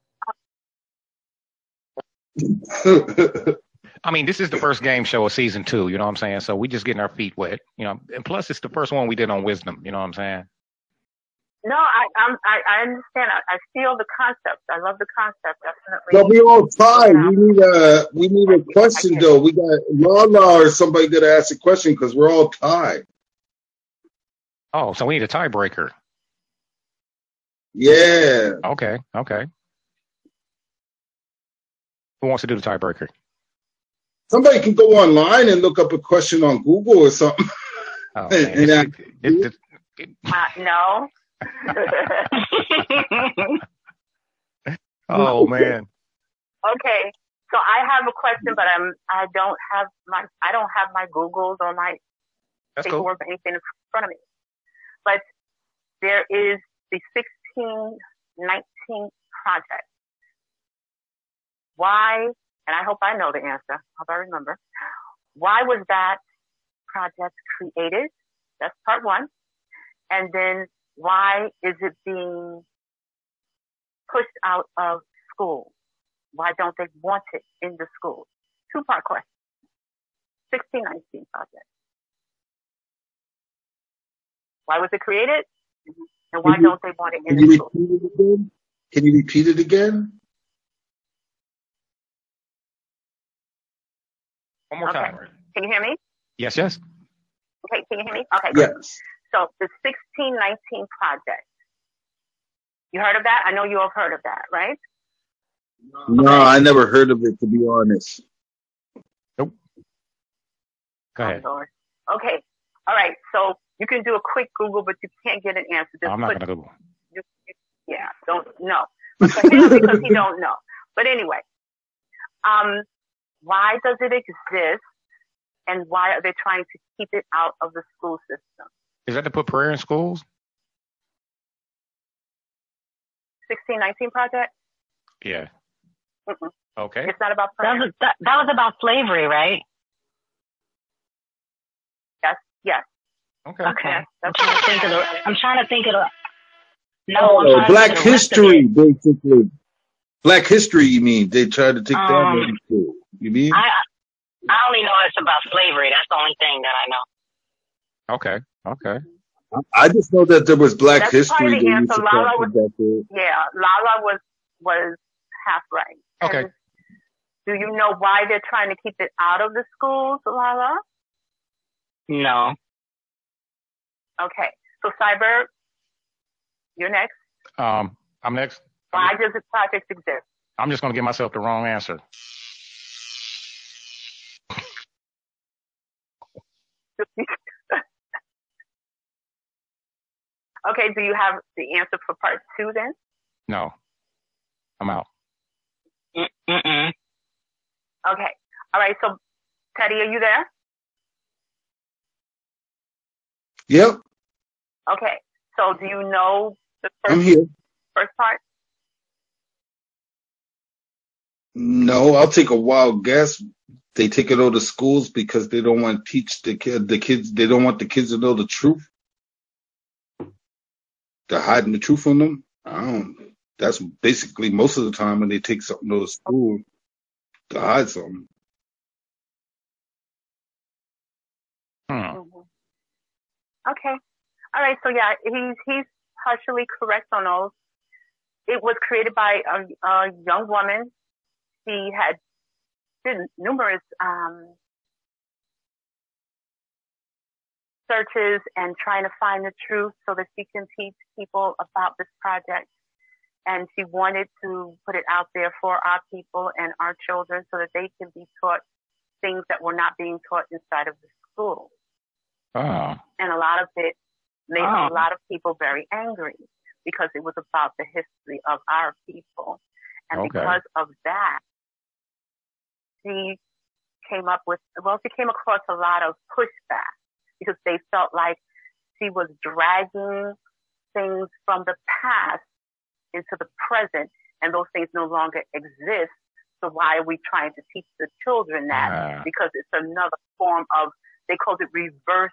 saying? I mean, this is the first game show of season two. You know what I'm saying? So we just getting our feet wet. You know, and plus it's the first one we did on Wisdom. You know what I'm saying? No, I I'm, I, I understand. I, I feel the concept. I love the concept. Definitely. But we all tied. Yeah. We need a we need a question I get though. We got Lala or somebody got to ask a question because we're all tied. Oh, so we need a tiebreaker. Yeah. Okay. Okay. Who wants to do the tiebreaker? Somebody can go online and look up a question on Google or something. Oh, man. And I- It- it- it- Uh, no. oh man. Okay. So I have a question, but I'm I don't have my I don't have my Googles or my That's cool. paperwork or anything in front of me. But there is the sixteen nineteen project. Why? And I hope I know the answer. Hope I remember. Why was that project created? That's part one. And then why is it being pushed out of school? Why don't they want it in the schools? Two part question. sixteen nineteen project. Why was it created? And why Can you- don't they want it Can in you the schools? repeat it again? Can you repeat it again? One more Okay. time. Can you hear me? Yes, yes. Okay, can you hear me? Okay, good. Yes. So the sixteen nineteen project. You heard of that? I know you have heard of that, right? No, I never heard of it, to be honest. Go ahead. Oh, Lord. Okay. All right. So you can do a quick Google, but you can't get an answer. Just I'm not put, gonna Google. just, yeah, don't know. But for him, because he don't know. But anyway, um, why does it exist, and why are they trying to keep it out of the school system? Is that to put prayer in schools? sixteen nineteen project? Yeah. Mm-mm. Okay. It's not about That prayer. was that, that was about slavery, right? Yes. Yes. Okay. Okay. Yes. I'm That's trying to think of the. I'm trying to think of the. No, I'm Oh, trying Black to think of the rest of history, it. basically. Black history, you mean? They tried to take that Um, out of school. You mean? I I only know it's about slavery. That's the only thing that I know. Okay. Okay. I just know that there was Black That's history. part of the They used answer. to Lala talk was- about that. Yeah, Lala was was half right. Okay. And do you know why they're trying to keep it out of the schools, Lala? No. Okay. So Cyber, you're next. Um, I'm next. Why does this project exist? I'm just going to give myself the wrong answer. Okay, do you have the answer for part two then? No. I'm out. Mm-mm. Okay. All right, so Teddy, are you there? Yep, Okay. So do you know the I'm first, here. first part? No, I'll take a wild guess. They take it all to schools because they don't want to teach the kid, the kids. They don't want the kids to know the truth. They're hiding the truth from them. I don't. That's basically most of the time when they take something to the school to hide something. Hmm. Mm-hmm. Okay. All right. So yeah, he's he's partially correct on those. It was created by a, a young woman. She had did numerous um, searches and trying to find the truth so that she can teach people about this project. And she wanted to put it out there for our people and our children so that they can be taught things that were not being taught inside of the school. Oh. And a lot of it made Oh. a lot of people very angry because it was about the history of our people. And Okay. because of that, she came up with, well, she came across a lot of pushback because they felt like she was dragging things from the past into the present, and those things no longer exist. So why are we trying to teach the children that? Ah. Because it's another form of, they called it reverse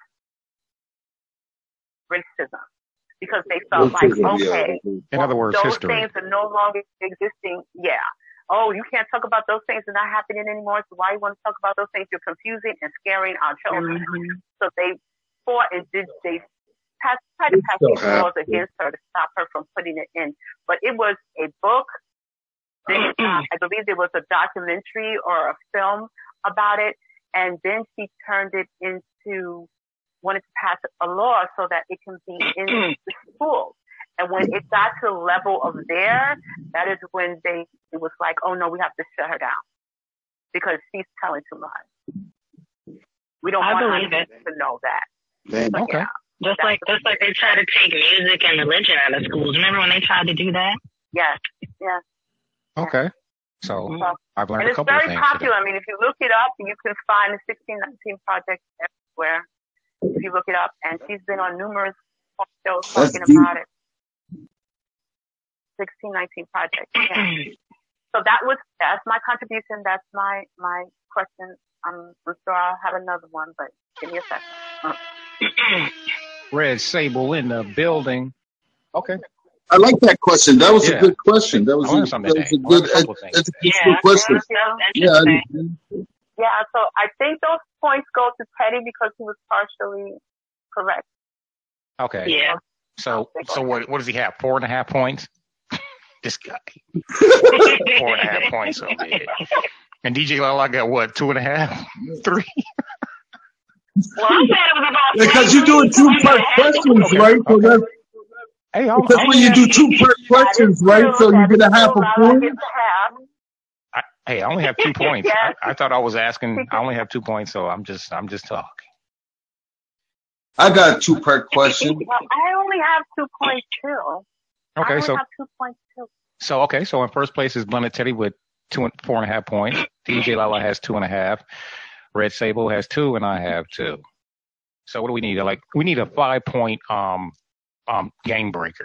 racism. Because they felt like, Racism, yeah. okay, In other words, those history. things are no longer existing. Yeah. Oh, you can't talk about those things. They're not happening anymore. So why you want to talk about those things? You're confusing and scaring our children. Mhm. So they fought and did, they passed, tried to pass these still laws have to. against her to stop her from putting it in. But it was a book. They, uh, I believe there was a documentary or a film about it. And then she turned it into, wanted to pass a law so that it can be in the schools. And when it got to the level of there, that is when they, it was like, oh no, we have to shut her down because she's telling too much. We don't I want believe her it. to know that. Man, But Okay. yeah, Just like just like they try to take music and religion out of schools. Remember when they tried to do that? yes, yes. Okay. So Mhm. I've learned And a it's couple of very things popular. today. I mean, if you look it up, you can find the sixteen nineteen Project everywhere. If you look it up, and she's been on numerous talk shows That's talking deep. about it. sixteen nineteen Project. Yeah. So that was, that's my contribution. That's my, my question. I'm, I'm sure I'll have another one, but give me a second. Red Sable in the building. Okay. I like that question. That was Yeah. a good question. That was I a, learned something that was today. a I learned good a couple of ed- things. educational Yeah, question. Thank you. Yeah, interesting. I- Yeah, so I think those points go to Teddy because he was partially correct. Okay. Yeah. So so what what does he have? Four and a half points? This guy. Four and a half points. So big. And D J Lala got what? Two and a half? Three? Well, I said it was about because you're doing two part questions, Okay, right? So okay. that's, Hey, I'm, that's I'm, when you do two part questions, That is right? true. So you That get is a half true. a Lala point. gets a half. I, hey, I only have two points. Yes. I, I thought I was asking. I only have two points, so I'm just I'm just talking. I got a two part question. Well, I only have two points too. I Okay, only so have two points too. so okay, so in first place is Blended Teddy with two and four and a half points. D J Lala has two and a half. Red Sable has two, and I have two. So what do we need? Like we need a five point um um game breaker.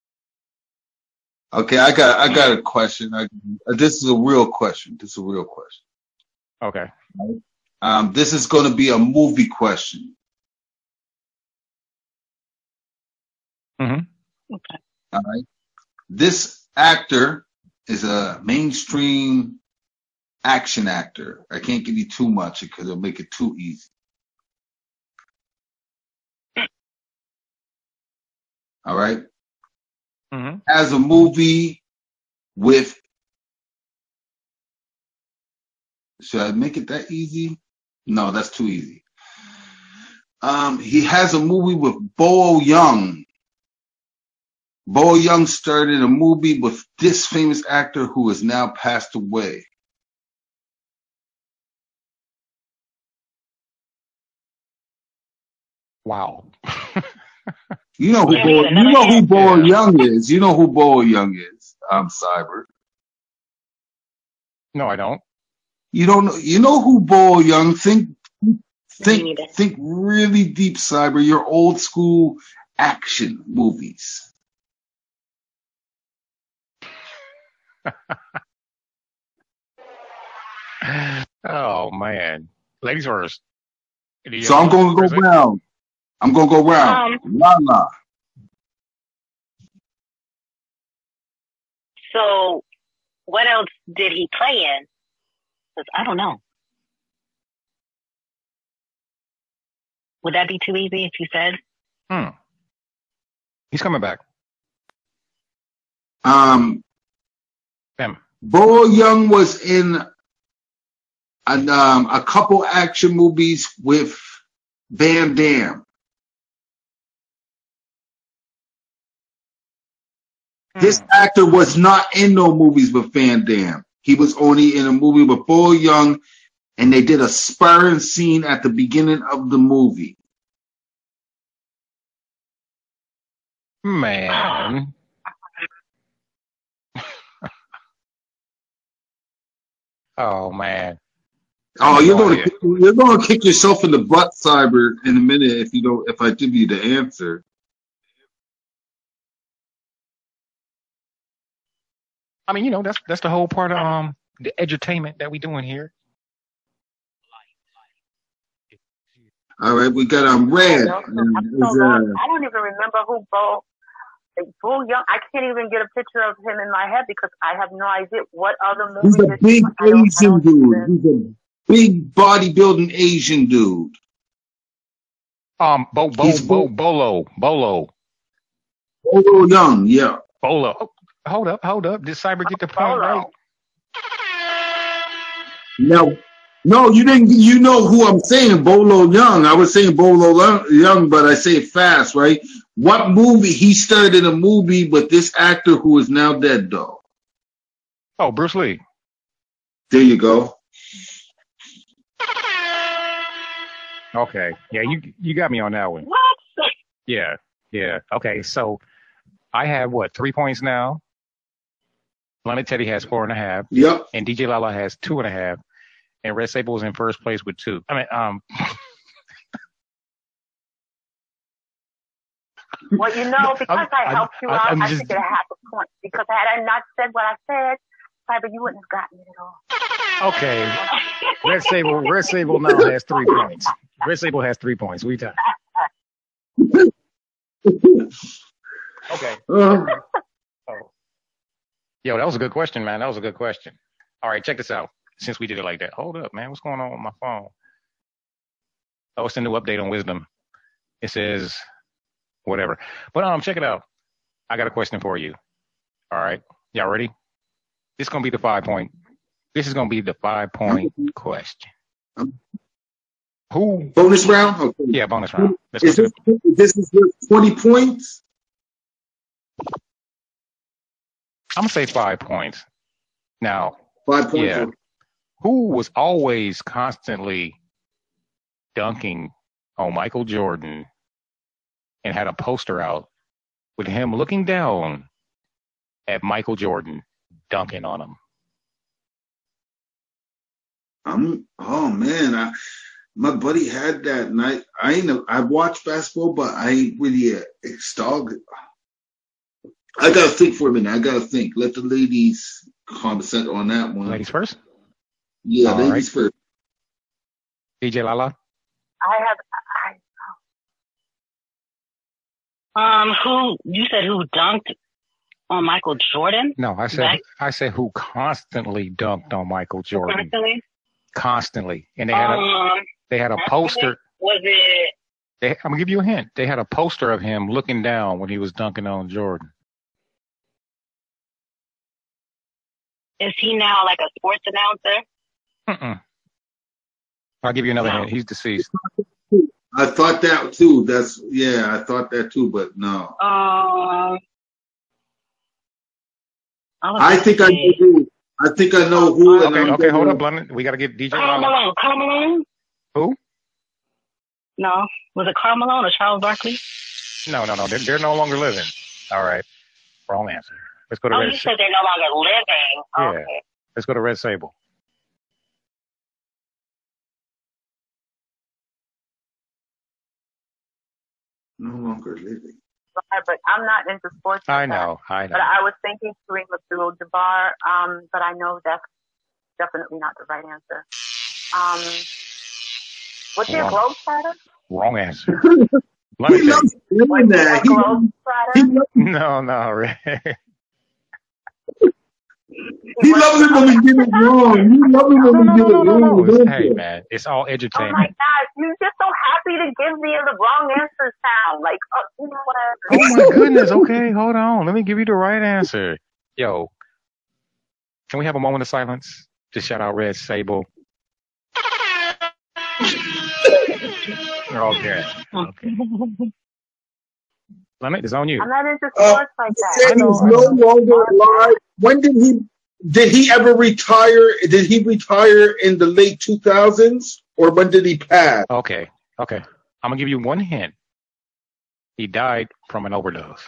Okay, I got I got a question. I, this is a real question. This is a real question. Okay. Um, this is going to be a movie question. Mm-hmm. All right. This actor is a mainstream action actor. I can't give you too much because it'll make it too easy. All right. Mm-hmm. Has a movie with. Should I make it that easy? No, that's too easy. Um, he has a movie with Bo Young. Bo Young starred in a movie with this famous actor who has now passed away. Wow. You know who Yeah, Bo, we need you another know who hint. Bo Yeah. Young is. You know who Bo Young is. I'm Cyber. No, I don't. You don't know. You know who Bo Young? Think, think, neither. think really deep, Cyber. Your old school action movies. Oh man. Ladies first. Do So I'm y'all- going to go where's it? round. I'm going to go round. Um, Lala. So, what else did he play in? 'Cause I don't know. Would that be too easy if you said? Hmm. He's coming back. Um, Him. Bo Young was in an, um, a couple action movies with Van Damme. This Hmm. actor was not in no movies with Van Damme. He was only in a movie with Bo Young, and they did a sparring scene at the beginning of the movie. Man. Oh man. Oh, have you're no gonna idea. kick, you're gonna kick yourself in the butt, Cyber, in a minute if you don't if I give you the answer. I mean, you know, that's that's the whole part of um the edutainment that we doing here. All right, we got um red. No, so And I'm is, so lost. uh, I don't even remember who Bo, like, Bo Young. I can't even get a picture of him in my head because I have no idea what other he's movies. a did he big play. I don't. I Asian don't dude. even. He's a big bodybuilding Asian dude. Um, Bo Bo He's Bo Bo Bolo Bolo Bo Young, yeah. Bolo. Oh, hold up, hold up. Did Cyber get the point right? Bolo. Now, no, you didn't. You know who I'm saying? Bolo Young. I was saying Bolo Young, but I say it fast, right? What movie? He starred in a movie with this actor who is now dead, though. Oh, Bruce Lee. There you go. Okay. Yeah, you you got me on that one. What? Yeah, yeah. Okay, so I have what three points now. London Teddy has four and a half, Yep. and D J Lala has two and a half, and Red Sable is in first place with two. I mean, um, Well, you know, because I'm, I I'm, helped you I'm out, I'm I just should get a half a point. Because had I not said what I said, Cyber, you wouldn't have gotten it at all. okay. Red Sable, Red Sable now has three points. Red Sable has three points. We tied. Okay. Uh, Oh. Yo, that was a good question, man. That was a good question. All right, check this out. Since we did it like that, hold up, man. What's going on with my phone? Oh, it's a new update on Wisdom. It says whatever. But um, check it out. I got a question for you. All right, y'all ready? This is gonna be the five point. This is gonna be the five point question. Who? bonus round. Okay. Yeah, bonus round. Let's go Is to this the, this is your twenty points? I'm gonna say five points. Now, Five points. yeah. Who was always constantly dunking on Michael Jordan and had a poster out with him looking down at Michael Jordan dunking on him? I'm. Oh man, I, my buddy had that, and I I ain't. a- I watched basketball, but I ain't really uh, installed it. I gotta think for a minute. I gotta think. Let the ladies comment on that one. Ladies first. Yeah, All ladies right. first. D J Lala. I have. I, Um, who you said who dunked on Michael Jordan? No, I said Back I said who constantly dunked on Michael Jordan. constantly? Constantly. And they had a Um, they had a poster. was it? They, I'm gonna give you a hint. They had a poster of him looking down when he was dunking on Jordan. Is he now like a sports announcer? Mm-mm. I'll give you another No. hint. He's deceased. I thought that too. That's yeah. I thought that too, but no. Um, I think I know who. I think I know who. Okay, okay, hold up, Blunt. We got to get D J Karl Malone. Karl Malone? Who? No. Was it Karl Malone or Charles Barkley? No, no, no. They're, they're no longer living. All right. Wrong answer. Let's go to oh, Red you said they're no longer living. Yeah. Okay. Let's go to Red Sable. No longer living. But I'm not into sports. I know, that. I know. But I was thinking Kareem Abdul-Jabbar, um, but I know that's definitely not the right answer. Um, what's your globe trotter? Wrong answer. He loves doing that. He, he loves, no, no, Red. He loves it when we get it wrong. He loves it when we get it wrong. No, hey, man, it's all edutainment. Oh, my God. You're just so happy to give me the wrong answer sound. Like, oh, you know what? Oh, my goodness. Okay, hold on. Let me give you the right answer. Yo, can we have a moment of silence to shout out Red Sable? Okay. Okay. Lemon, it's on you. I'm not into sports uh, like that. Said he's no longer alive. When did he did he ever retire? Did he retire in the late two thousands, or when did he pass? Okay, okay. I'm gonna give you one hint. He died from an overdose.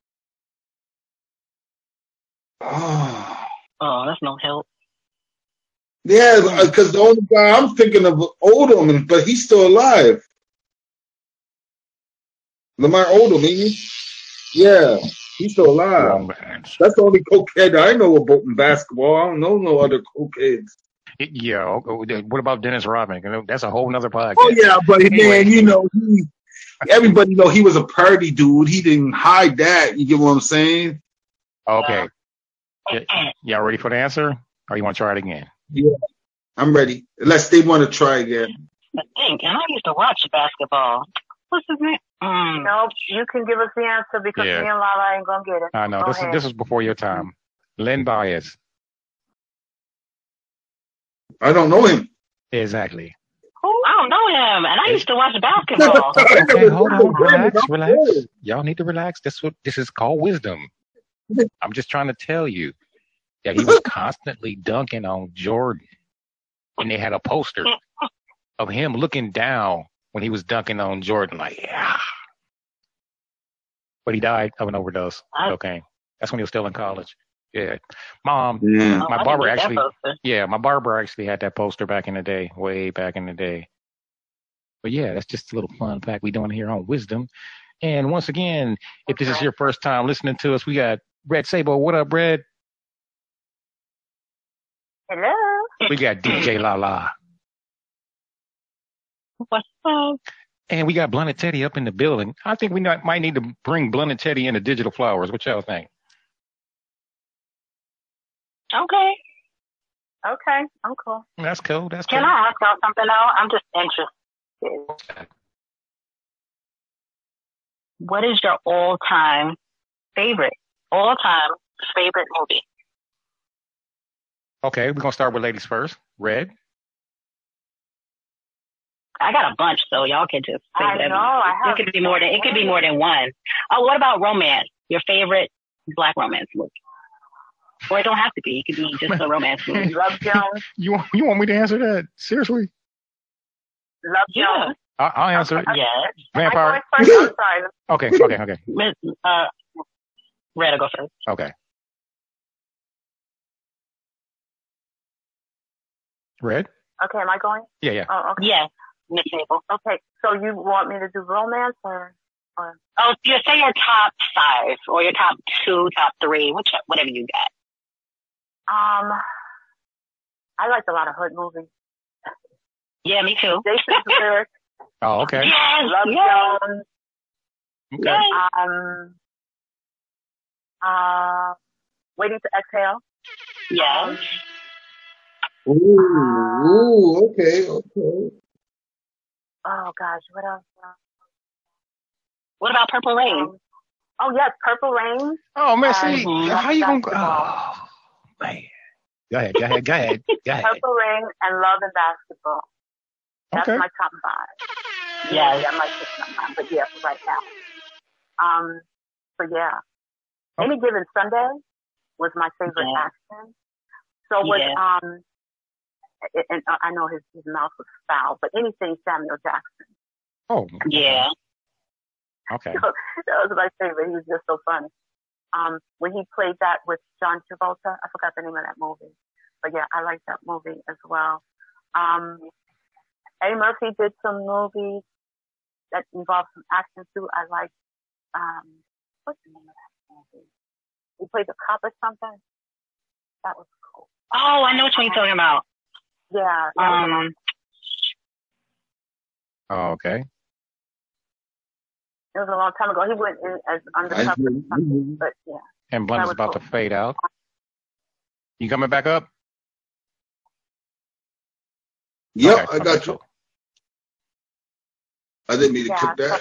Oh, oh that's no help. Yeah, because the only guy I'm thinking of Odom, but he's still alive. Lamar Odom, ain't he? Yeah, he's still alive. That's the only cokehead I know about in basketball. I don't know no other cokeheads. Yeah, what about Dennis Rodman? That's a whole nother podcast. Oh yeah, but anyway. Man, you know, he, everybody know he was a party dude. He didn't hide that. You get what I'm saying? Okay. Y- y'all ready for the answer? Or you want to try it again? Yeah, I'm ready. Unless they want to try again. I think, and I used to watch basketball. What's his name? Mm. Nope, you can give us the answer because yeah. me and Lala ain't gonna get it. I know. Go this ahead. is this is before your time. Len Bias. I don't know him. Exactly. Oh, I don't know him, and I used to watch basketball. Okay, hold on, relax, relax. Y'all need to relax. This what this is called wisdom. I'm just trying to tell you that he was constantly dunking on Jordan, and they had a poster of him looking down when he was dunking on Jordan, like, yeah. But he died of an overdose of cocaine. That's when he was still in college. Yeah. Mom, yeah. my oh, barber actually, yeah, my barber actually had that poster back in the day, way back in the day. But yeah, that's just a little fun fact we doing here on Wisdom. And once again, if this is your first time listening to us, we got Red Sable. What up, Red? Hello. We got D J Lala. What's up? And we got Blunt and Teddy up in the building. I think we not, might need to bring Blunt and Teddy into Digital Flowers. What y'all think? Okay. Okay, I'm cool. That's cool. That's Can cool. I ask y'all something though? I'm just interested. What is your all-time favorite, all-time favorite movie? Okay, we're gonna start with ladies first. Red. I got a bunch, so y'all can just say I whatever. know. I have it could be more than it could be more than one. Oh, what about romance? Your favorite black romance movie? Or it don't have to be. It could be just a romance movie. Love Jones. You want you want me to answer that? Seriously? Love Yeah. Jones. I, I'll answer it. Yeah. Vampire. I'm sorry. Okay, okay, okay. Miss uh, Red, I'll go first. Okay. Red? Okay, am I going? Yeah, yeah. Oh, okay. Yeah, Miss Sable. Okay, so you want me to do romance or? or? Oh, you say your top five or your top two, top three, which whatever you got. Um, I liked a lot of hood movies. Yeah, me too. Jason's Lyric. Oh, okay. Yes, Love yes. Jones. Okay. Yes. Um, uh, Waiting to Exhale. Yes. Ooh, ooh, okay, okay. Oh gosh, what else? What about Purple Rain? Um, oh yes, Purple Rain. Oh man, see, Um, how you gonna go? basketball. Oh, man. Go ahead, go ahead, go ahead, go ahead. Purple Rain and Love and Basketball. That's Okay. my top five. Yes. Yeah, my top five, but yeah, for right now. Um, so yeah. Okay. Any given Sunday, was my favorite Yeah. action. So was Yeah. um, and I know his, his mouth was foul, but anything Samuel Jackson. Oh, Yeah. okay. So that was my favorite. He was just so funny. Um, when he played that with John Travolta, I forgot the name of that movie, but yeah, I like that movie as well. Um, Eddie Murphy did some movies that involved some action too. I like, um, what's the name of that movie? He played the cop or something. That was cool. Oh, I know what you're talking about. Yeah. That was a long Um, Oh, okay. It was a long time ago. He went in as undercover, I- but yeah. And Blunt That is was about cool. to fade out. You coming back up? Yep, Okay, I got okay, you. I didn't mean to Yeah, cook that.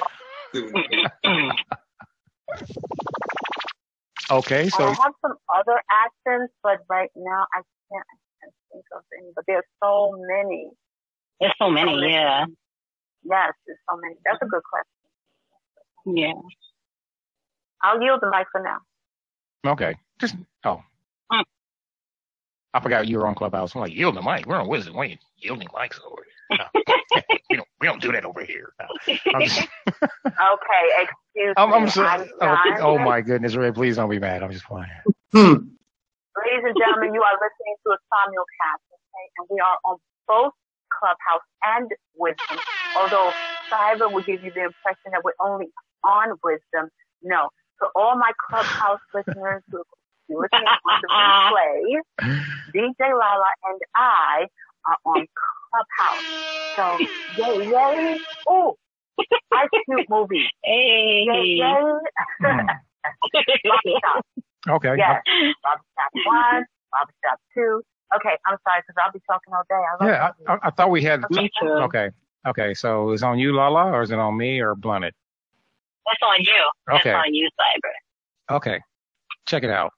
Okay, And so I have some other actions, but right now I can't, I can't think of any. But there's so many. there's so many, So many. yeah. Yes, there's so many. That's a good question. Yeah. I'll yield the mic for now. okay, just oh, Mm. I forgot you were on Clubhouse. I'm like, yield the mic. We're on Wisdom. We ain't yielding mics over here. No. we don't we don't do that over here. No. I'm just, Okay, excuse I'm, I'm me. sorry. I'm Oh, done. oh my goodness, Ray, please don't be mad. I'm just playing. Hmm. Ladies and gentlemen, you are listening to a Samuel cast, okay? And we are on both Clubhouse and Wisdom. Although Cyber will give you the impression that we're only on Wisdom. No. For all my Clubhouse listeners who are listening on the replay, D J Lala and I are on Clubhouse. So, yay, yay. Ooh, Ice Cube movie. Hey. Yay, yay. Hmm. Barbershop. Okay. Yes. Barbershop one, Barbershop two. Okay, I'm sorry because I'll be talking all day. I love Yeah, I, I, I thought we had. Me too. Okay, okay. So is it on you, Lala, or is it on me, or Blunted? That's on you. That's Okay. on you, Cyber. Okay, check it out.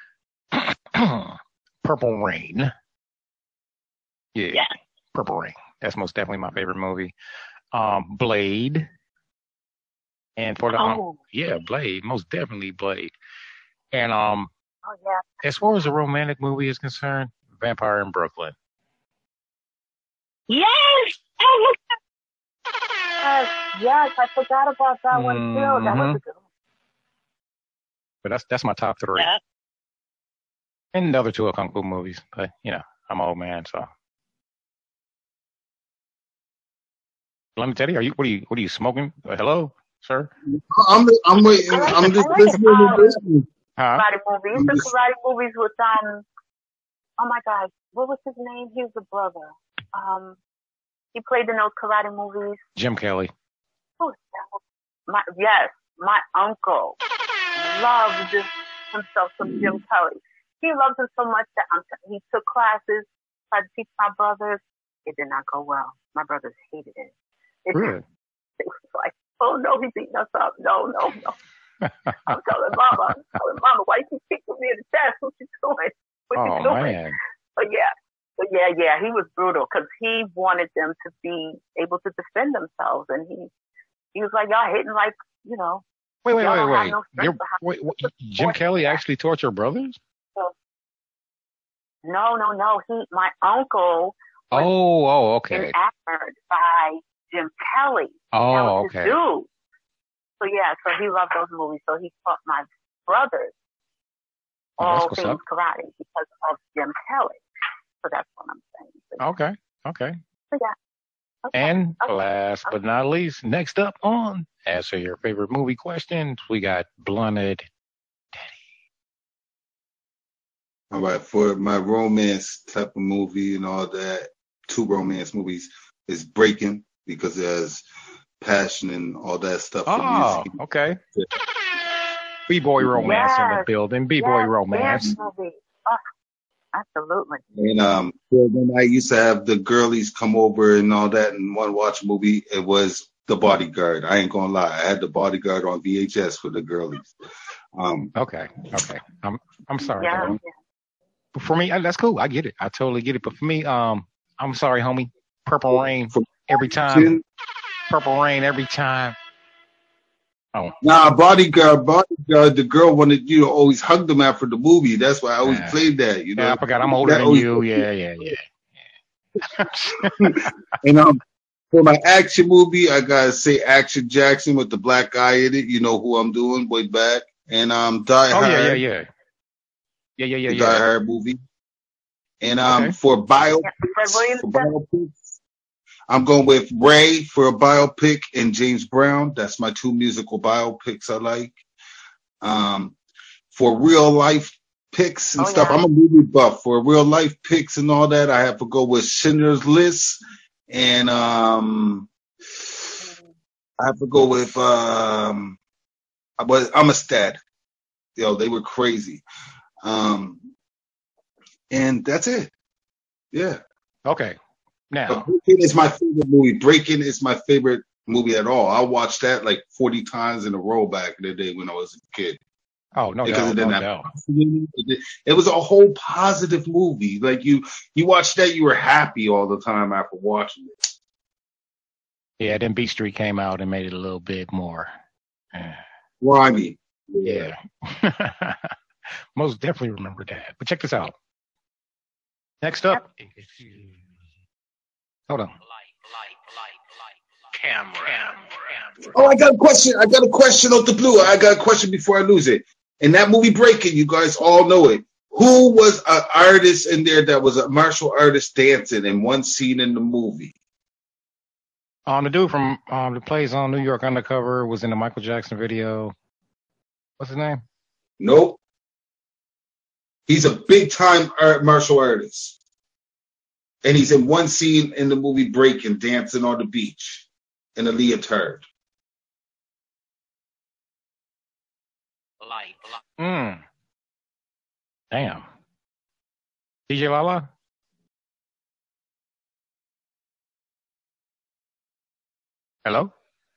Purple Rain. Yeah, Yeah. Purple Rain. That's most definitely my favorite movie. Um, Blade. And for the um, Oh, yeah, Blade, most definitely Blade. And um, oh yeah. as far as a romantic movie is concerned, Vampire in Brooklyn. Yes! Oh, Yes, yes, I forgot about that one too. That was Mhm. a good one. But that's that's my top three. yeah. And the other two are kung fu movies. But you know, I'm an old man, so. Let me tell you, are you what are you what are you smoking? Uh, hello, sir? I'm I'm waiting. I like I'm it. just I like listening it. to this. Huh? Karate movies. I'm The just- karate movies with um. Oh my gosh, what was his name? He was the brother. Um, he played in those karate movies. Jim Kelly. Who's that? My yes, my uncle loved himself some Jim Kelly. He loved him so much that I'm, he took classes, tried to teach my brothers. It did not go well. My brothers hated it. It, Really? it was like, oh no, he's beating us up. No, no, no. I'm telling Mama, I'm telling Mama, why you keep kicking me in the chest? What you doing? What Oh you doing? man. But yeah, but yeah, yeah, he was brutal because he wanted them to be able to defend themselves, and he he was like, y'all hitting like, you know, Wait, wait, y'all wait, don't have wait. no strength You're, behind wait, wait. Jim Kelly actually taught your brothers? No, no, no. He, my uncle, was Oh, oh, okay. enamored by Jim Kelly. That Oh, was his okay. dude. So yeah, so he loved those movies. So he taught my brothers Oh, that's all what's things up. karate because of Jim Kelly. So that's what I'm saying. So, Okay, okay. so yeah. Okay. And Okay. last but not least, next up on Answer Your Favorite Movie Questions, we got Blunted. All right, for my romance type of movie and all that, two romance movies is Breaking because there's passion and all that stuff. The Oh, music. okay. B-boy romance in the Yes. building. B-boy Yes, romance. dance movie. Oh, absolutely. And um, so when I used to have the girlies come over and all that and want to watch a movie, it was The Bodyguard. I ain't gonna lie, I had The Bodyguard on V H S for the girlies. Um, Okay, okay. I'm I'm sorry. Yeah. Darren. For me, uh, that's cool. I get it. I totally get it. But for me, um, I'm sorry, homie. Purple Rain for every time. Purple Rain every time. Oh, Nah, bodyguard, bodyguard. The girl wanted you to always hug them after the movie. That's why I always uh, played that. You yeah, know, I forgot. I'm older that than always. you. Yeah, yeah, yeah. And um, for my action movie, I gotta say Action Jackson with the black guy in it. You know who I'm doing, way back. And um, Die Oh, yeah, yeah, Hard, yeah. Yeah, yeah, yeah, the Die yeah. Hard movie. And um, Okay. for biopics, Yeah, Fred Williams. for biopics, I'm going with Ray for a biopic and James Brown. That's my two musical biopics I like. Um, for real life picks and Oh stuff, yeah. I'm a movie buff. For real life picks and all that, I have to go with Schindler's List, and um, I have to go with um, I was Amistad. Yo, they were crazy. Um, and that's it. Yeah. Okay. But Now, Breaking is my favorite movie. Breaking is my favorite movie at all. I watched that like forty times in a row back in the day when I was a kid. oh, no Because it doubt, didn't no have doubt. it, did- it was a whole positive movie. Like you, you watched that, you were happy all the time after watching it. Yeah, then Beat Street came out and made it a little bit more. uh, Grimy. Yeah. Most definitely remember that. But check this out. Next up. Hold on. Camera. Oh, I got a question. I got a question out the blue. I got a question before I lose it. In that movie Breaking, you guys all know it. Who was an artist in there that was a martial artist dancing in one scene in the movie? Um, the dude from um that plays on New York Undercover was in the Michael Jackson video. What's his name? Nope. He's a big time art, martial artist. And he's in one scene in the movie Breaking, dancing on the beach in a leotard. Mm. Damn. D J Lala? Hello?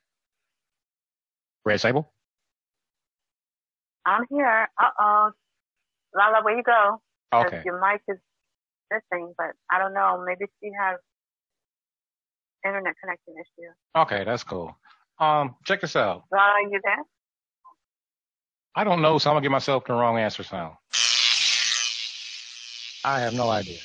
Red Sable? I'm here. Uh oh. Lala, where you go? 'Cause Okay. your mic is missing, but I don't know. Maybe she has internet connection issue. Okay, that's cool. Um, check this out. Lala, you there? I don't know, so I'm gonna give myself the wrong answer sound. I have no idea.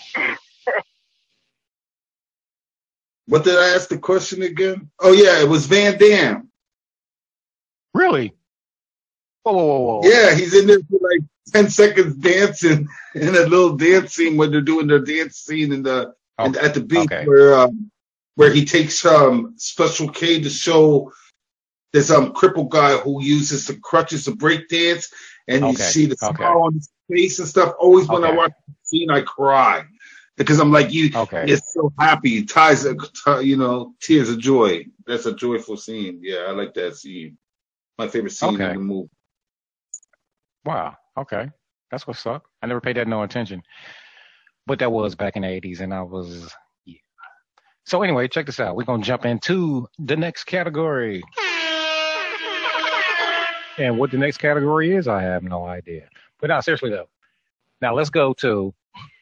What did I ask the question again? Oh yeah, it was Van Damme. Really? Whoa, whoa, whoa, whoa. Yeah, he's in there for like ten seconds dancing in a little dance scene when they're doing their dance scene in the in, Okay. at the beach Okay. where um, where he takes um Special K to show this um crippled guy who uses the crutches to break dance, and you Okay. see the Okay. smile on his face and stuff. Always when I Okay. watch the scene, I cry because I'm like, you, Okay. it's so happy, ties, you know, tears of joy. That's a joyful scene. Yeah, I like that scene. My favorite scene Okay. in the movie. Wow. Okay. That's what's up. I never paid that no attention. But that was back in the eighties, and I was, yeah. So anyway, check this out. We're going to jump into the next category. And what the next category is, I have no idea. But now, seriously though. Now let's go to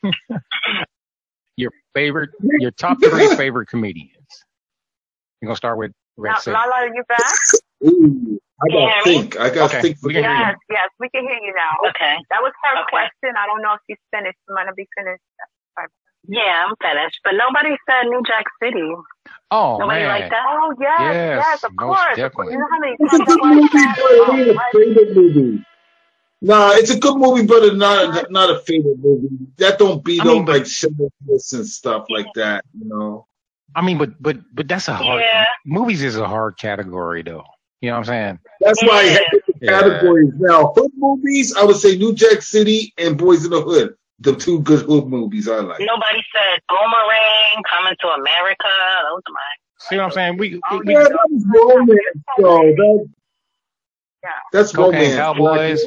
your favorite, your top three favorite comedians. We're going to start with Red Now, Sable. Lala, are you back? Ooh, I Can you gotta hear me? think. I gotta Okay, think. we can hear you. Yes, yes, we can hear you now. Okay. That was her Okay. question. I don't know if she's finished. She might not be finished. Yeah, I'm finished. But nobody said New Jack City. Oh, Nobody man. liked that? Oh, yes, Yes, yes, of most course. definitely. You know how many It's a times good I watched movie, that? but it Oh, ain't a what? favorite movie. Nah, it's a good movie, but it's not not a favorite movie. That don't beat I mean, up but- like Schindler's List and stuff like that, you know. I mean, but but but that's a hard. Yeah. Movies is a hard category, though. You know what I'm saying? That's why I Yeah. had different Yeah. categories. Now, hood movies, I would say New Jack City and Boys in the Hood, the two good hood movies I like. Nobody said Boomerang, Coming to America. Those are mine. See what I'm saying? We, we, we Yeah, that was romance, though. That, Yeah. that's Cocaine romance. Cowboys.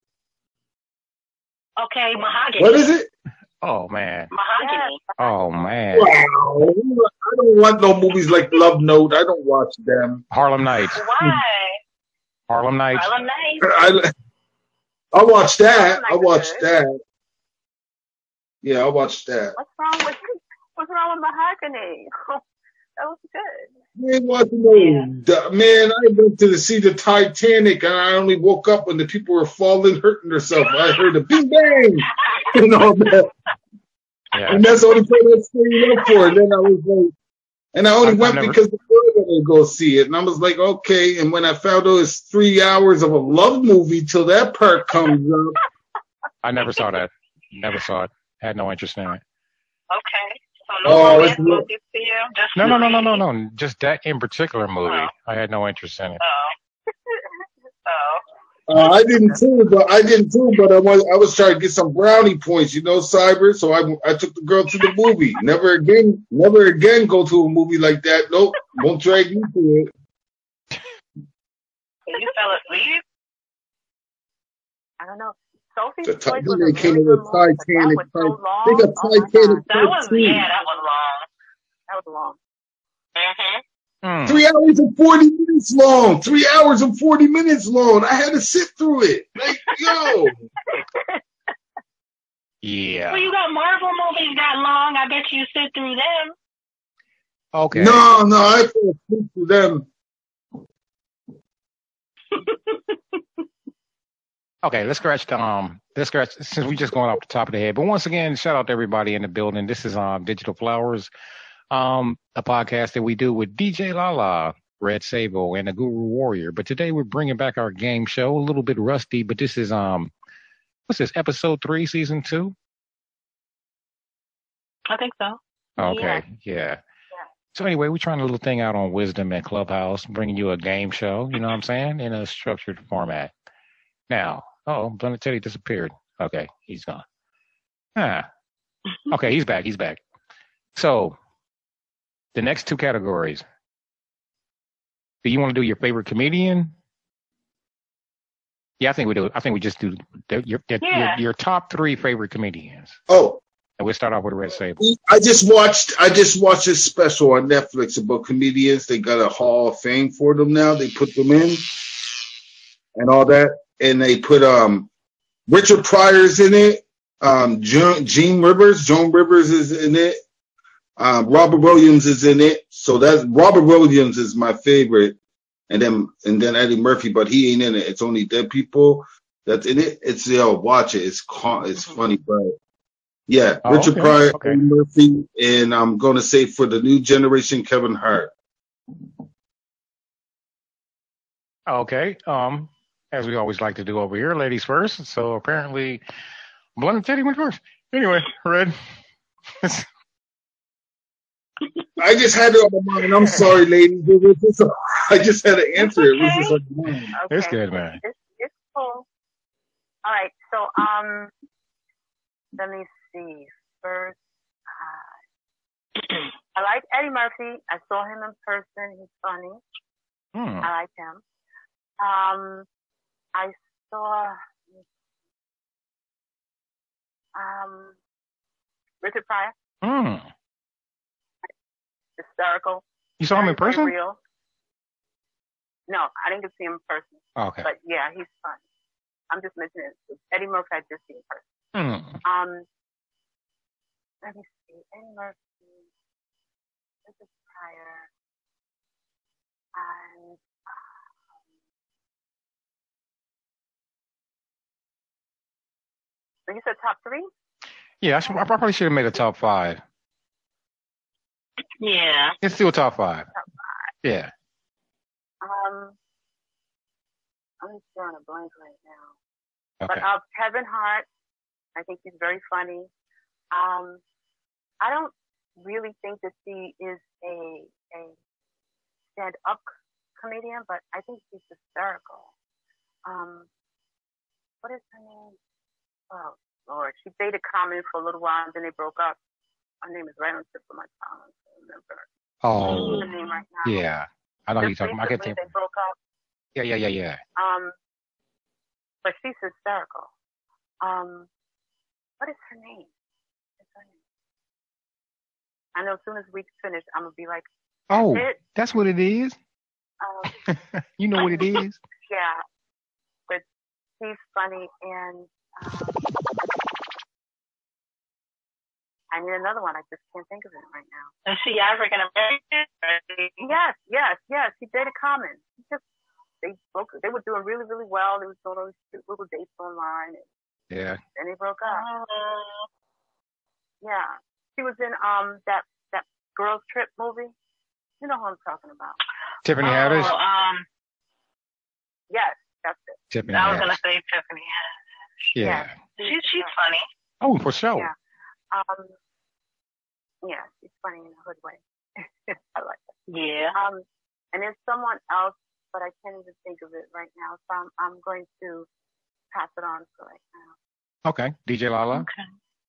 Okay, Mahogany. What is it? Oh man. Mahogany. Oh man. Wow. I don't want no movies like Love Note. I don't watch them. Harlem Nights. Why? Harlem Nights. Harlem Nights. I, I watched that. I watched that. Yeah, I watched that. What's wrong with What's wrong with Mahogany? That was good. Man, watching those, man, I went to see the Titanic, and I only woke up when the people were falling, hurting themselves. I heard a bing bang and all that. Yeah. And that's the only place I stayed up for. And then I was like, and I only I've, went I've never, because the girl wanted to go see it. And I was like, okay. And when I found out it's three hours of a love movie till that part comes up. I never saw that. Never saw it. Had no interest in it. Okay. So no Oh, romance it's movies for you? Just No, no, no, no, no, movies? no. Just that in particular movie. Oh. I had no interest in it. Oh. Oh. Uh, I didn't too, but I didn't too, but I was I was trying to get some brownie points, you know, cyber. So I I took the girl to the movie. Never again, never again go to a movie like that. Nope, won't drag you to it. So you fell asleep? I don't know. Sophie's The Choice Ti- was then a they came really in good with movie, but that Titanic. was so They long. got Oh my Titanic god, That was, part two. yeah, that was long. that was long. Mm-hmm. Hmm. Three hours and forty minutes long. Three hours and forty minutes long. I had to sit through it. Like, yo. Yeah. Well, you got Marvel movies that long. I bet you sit through them. Okay. No, no, I fell asleep through them. Okay, let's scratch the um let's scratch since we just going off the top of the head. But once again, shout out to everybody in the building. This is um Digital Flowers, um, a podcast that we do with D J Lala, Red Sable, and the Guru Warrior. But today we're bringing back our game show, a little bit rusty, but this is um what's this, episode three, season two? I think so. Okay, yeah. So anyway, we're trying a little thing out on Wisdom and Clubhouse, bringing you a game show, you know what I'm saying, in a structured format. Now, oh, Blended Teddy disappeared. Okay, he's gone. Ah, okay, he's back. He's back. So, the next two categories. Do you want to do your favorite comedian? Yeah, I think we do. I think we just do the, your, your, Yeah. your your top three favorite comedians. Oh, And we'll start off with Red Sable. I just watched I just watched this special on Netflix about comedians. They got a Hall of Fame for them now. They put them in and all that. And they put um Richard Pryor's in it. Um Gene, Gene Rivers, Joan Rivers is in it. Um Robert Williams is in it. So that's Robert Williams is my favorite. And then and then Eddie Murphy, but he ain't in it. It's only dead people that's in it. It's yo, watch it. It's con- it's funny, bro. Yeah, Oh, Richard okay, Pryor, okay. Eddie Murphy, and I'm going to say for the new generation, Kevin Hart. Okay. Um, as we always like to do over here, ladies first. So apparently, Blended Teddy went first. Anyway, Red. I just had it on my mind. I'm sorry, ladies. It was just a- I just had to answer it. It was just on my mind. Okay. It's good, man. It's, it's cool. All right. So, um, let me see. First, uh, I like Eddie Murphy. I saw him in person. He's funny. Hmm. I like him. Um, I saw um Richard Pryor. Hmm. Hysterical. You saw him in Very, very person? Real. No, I didn't get to see him in person. Okay. But yeah, he's fun. I'm just mentioning it. Eddie Murphy I just see in person. Hmm. Um, let me see. Eddie Murphy, Richard Pryor, and um, so you said top three? Yeah, I, should, I probably should have made a top five. Yeah. It's still top five. Yeah. Um, I'm just drawing a blank right now. Okay. But uh, Kevin Hart, I think he's very funny. Um, I don't really think that he is a a stand-up comedian, but I think he's hysterical. Um, what is her name? Oh Lord, she dated Common for a little while, and then they broke up. Her name is right on the tip of my tongue. I can't remember Oh, her name right now. yeah. I know who you're Just talking about. I can't recently think. they broke up. Yeah, yeah, yeah, yeah. Um, but she's hysterical. Um, what is her name? What's her name? I know as soon as we finish, I'm gonna be like, Oh, it. that's what it is? Um, You know what it is? yeah, but she's funny and um, I need another one. I just can't think of it right now. Is she African American? Yes, yes, yes. She dated Common. She just they broke. They were doing really, really well. They was doing all these cute little dates online. And Yeah. then they broke up. Uh, Yeah, she was in um that that Girls Trip movie. You know who I'm talking about? Tiffany oh, Haddish. um, Yes, that's it. Tiffany I was gonna Haddish. say Tiffany. Yeah. She's she's funny. Oh, for sure. Yeah. Um. Yeah, she's funny in a hood way. I like it. Yeah. Um, and there's someone else, but I can't even think of it right now. So I'm I'm going to pass it on for right now. Okay. D J Lala. Okay.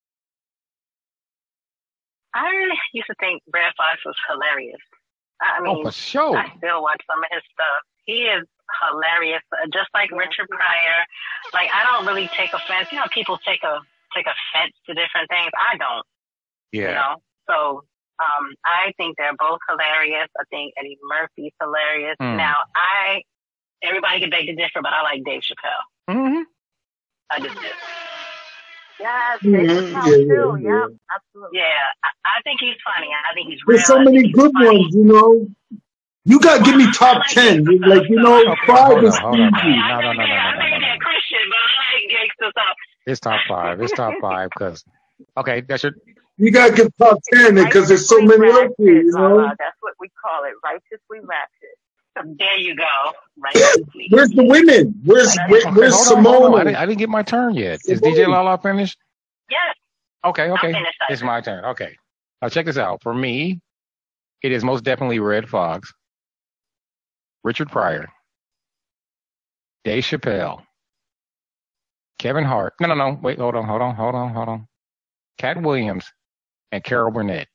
I used to think Brad Fox was hilarious. I Oh, mean, for sure. I still watch some of his stuff. He is hilarious, uh, just like Richard Pryor. Like, I don't really take offense. You know, people take a take offense to different things. I don't. You Yeah. know, so um, I think they're both hilarious. I think Eddie Murphy's hilarious. Mm. Now, I everybody can beg to differ, but I like Dave Chappelle. Mm-hmm. I just do. Yes, Mhm, Dave yeah, Chappelle yeah, too. yeah. Yeah, absolutely. Yeah, I, I think he's funny. I think he's real. There's so I many think he's good funny. ones, you know. You gotta give me top ten. Like, you know, Okay, five hold is on, hold on, easy. man. I No, no, think no, no, they're, no, I no, think no, they're no. Christian, but I like gangster stuff. It's top five. It's top five because okay, that's your You gotta give top ten because there's so Righteously many out there, ratchet, you know. Lala. That's what we call it. Righteously ratchet. There you go. Right. Where's the women? Where's where, okay. where's Hold on, hold on. I Simone? didn't, I didn't get my turn yet. Is D J Simone. Lala finished? Yes, Okay, I'm okay. finished. It's my turn. Okay. Now check this out. For me, it is most definitely Red Fox, Richard Pryor, Dave Chappelle, Kevin Hart. No, no, no. Wait, hold on, hold on, hold on, hold on. Cat Williams and Carol Burnett.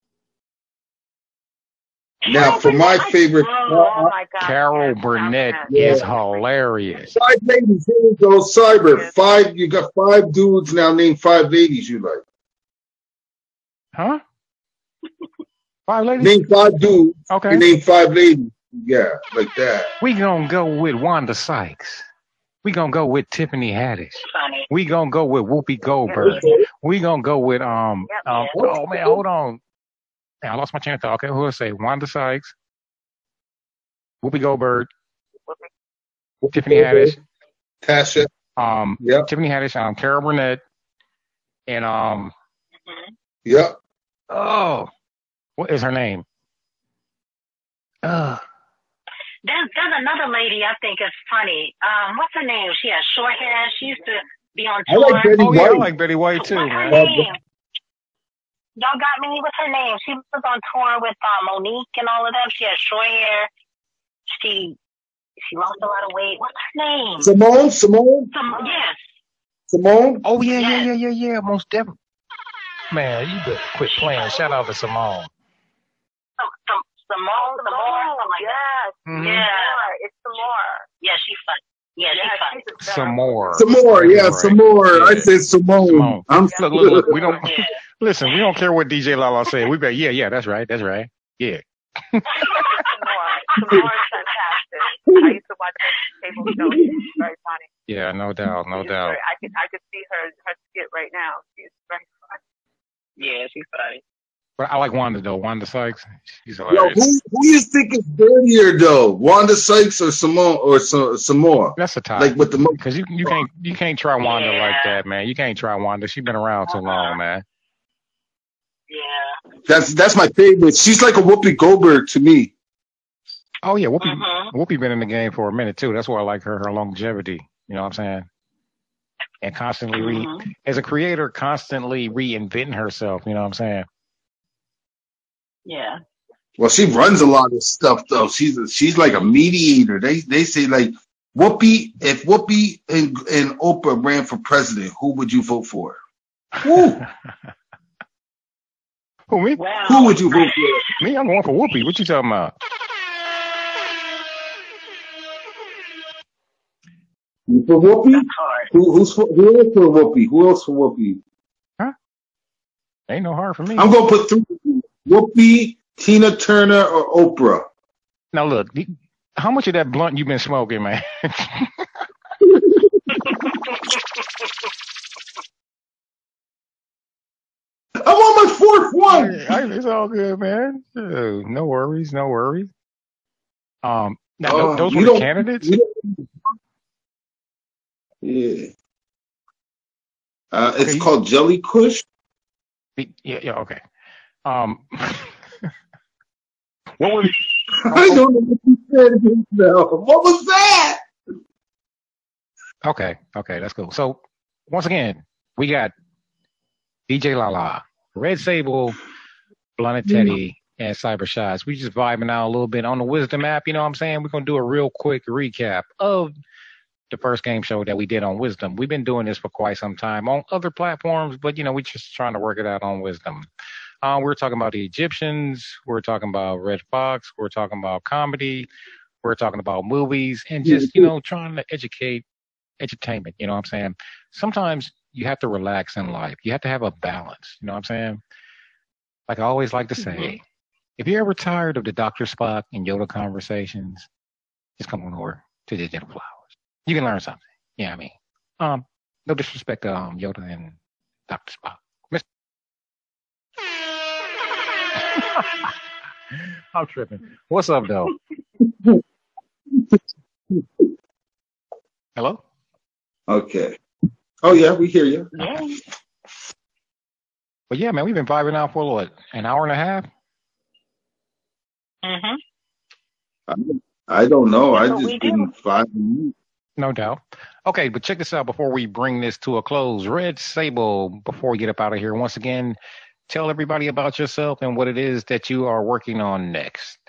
Now, for my favorite, Oh my God. Carol yes, Burnett Yeah. is hilarious. five ladies. Here we go. Cyber. Five. You got five dudes now. Name five ladies you like. Huh? Five ladies? Name five dudes. Okay. And name five ladies. Yeah, like that. We gonna go with Wanda Sykes. We gonna go with Tiffany Haddish. Funny. We gonna go with Whoopi Goldberg. We gonna go with um Yep. um oh man, hold on. Man, I lost my chain of thought. Okay, who will say Wanda Sykes, Whoopi Goldberg, Tiffany Haddish, Tasha. um Yep. Tiffany Haddish, um Carol Burnett, and um Yep. oh what is her name? Uh There's, there's another lady I think is funny. Um, what's her name? She has short hair. She used to be on I tour. like Betty oh yeah, I White. like Betty White too, What's her man. name? Y'all got me. What's her name? She was on tour with uh, Monique and all of them. She has short hair. She she lost a lot of weight. What's her name? Simone. Simone. Some, yes. Simone. Oh yeah, yeah, Yes. yeah, yeah, yeah, most definitely. Man, you better quit playing. Shout out to Simone. Some, some, Simone, Simone, something like that. Yes. Mhm. Yeah. More. It's some more. Yeah, she's funny. Yeah, she's Yeah, funny. she's a Some more. Some more. Yeah, Right. some more. I Yeah. said Simone. Simone. I'm Look, look, look. We don't Yeah. listen. We don't care what D J Lala said. We bet. Yeah, yeah. That's right. That's right. Yeah. Some more. Some more is fantastic. I used to watch her cable show. She's very funny. Yeah. No doubt. No She's doubt. very- I could I could see her her skit right now. She's very funny. Yeah, she's funny. But I like Wanda though. Wanda Sykes. She's Yo, hilarious. who who you think is dirtier though? Wanda Sykes or Simone or so, Samoa? That's a tie. Like with the mo- Because you you can't you can't try Wanda Yeah. like that, man. You can't try Wanda. She's been around too long, man. Yeah. that's that's my favorite. She's like a Whoopi Goldberg to me. Oh yeah, Whoopi Mhm. Whoopi been in the game for a minute too. That's why I like her her longevity. You know what I'm saying? And constantly re Mhm. as a creator, constantly reinventing herself. You know what I'm saying? Yeah. Well, she runs a lot of stuff though. She's a, she's like a mediator. They they say like Whoopi. If Whoopi and and Oprah ran for president, who would you vote for? Who? Who me? Wow. Who would you vote for? Me? I'm going for Whoopi. What you talking about? You for Whoopi? That's hard. Who who's for, who else for Whoopi? Who else for Whoopi? Ain't no hard for me. I'm gonna put three: Whoopi, Tina Turner, or Oprah. Now look, how much of that blunt you been smoking, man? I'm on my fourth one. It's all good, man. Uh, no worries, no worries. Um, now, Uh, those you were the don't- candidates? you don't- Yeah. Uh, it's Okay. called Jelly Kush. Yeah, yeah, okay. Um, what were I don't know what you said again now. What was that? Okay, okay, that's cool. So once again, we got D J Lala, Red Sable, Blunted Teddy, and Cyber Shots. We just vibing out a little bit on the Wisdom app. You know what I'm saying? We're gonna do a real quick recap of the first game show that we did on Wisdom. We've been doing this for quite some time on other platforms, but you know, we're just trying to work it out on Wisdom. Uh, we're talking about the Egyptians. We're talking about Red Fox. We're talking about comedy. We're talking about movies and just, you know, trying to educate, entertainment. You know what I'm saying? Sometimes you have to relax in life. You have to have a balance. You know what I'm saying? Like I always like to say, if you're ever tired of the Doctor Spock and Yoda conversations, just come on over to the Gentle Flowers. You can learn something. Yeah, you know what I mean, um, no disrespect to um, Yoda and Doctor Spock. Mister I'm tripping. What's up, though? Hello? Okay. Oh yeah, we hear you. Yeah. But yeah, man, we've been vibing out for what, an hour and a half? Mhm. I, I don't know. That's I what just we do. been five minutes. No doubt. Okay, but check this out before we bring this to a close. Red Sable, before we get up out of here, once again, tell everybody about yourself and what it is that you are working on next.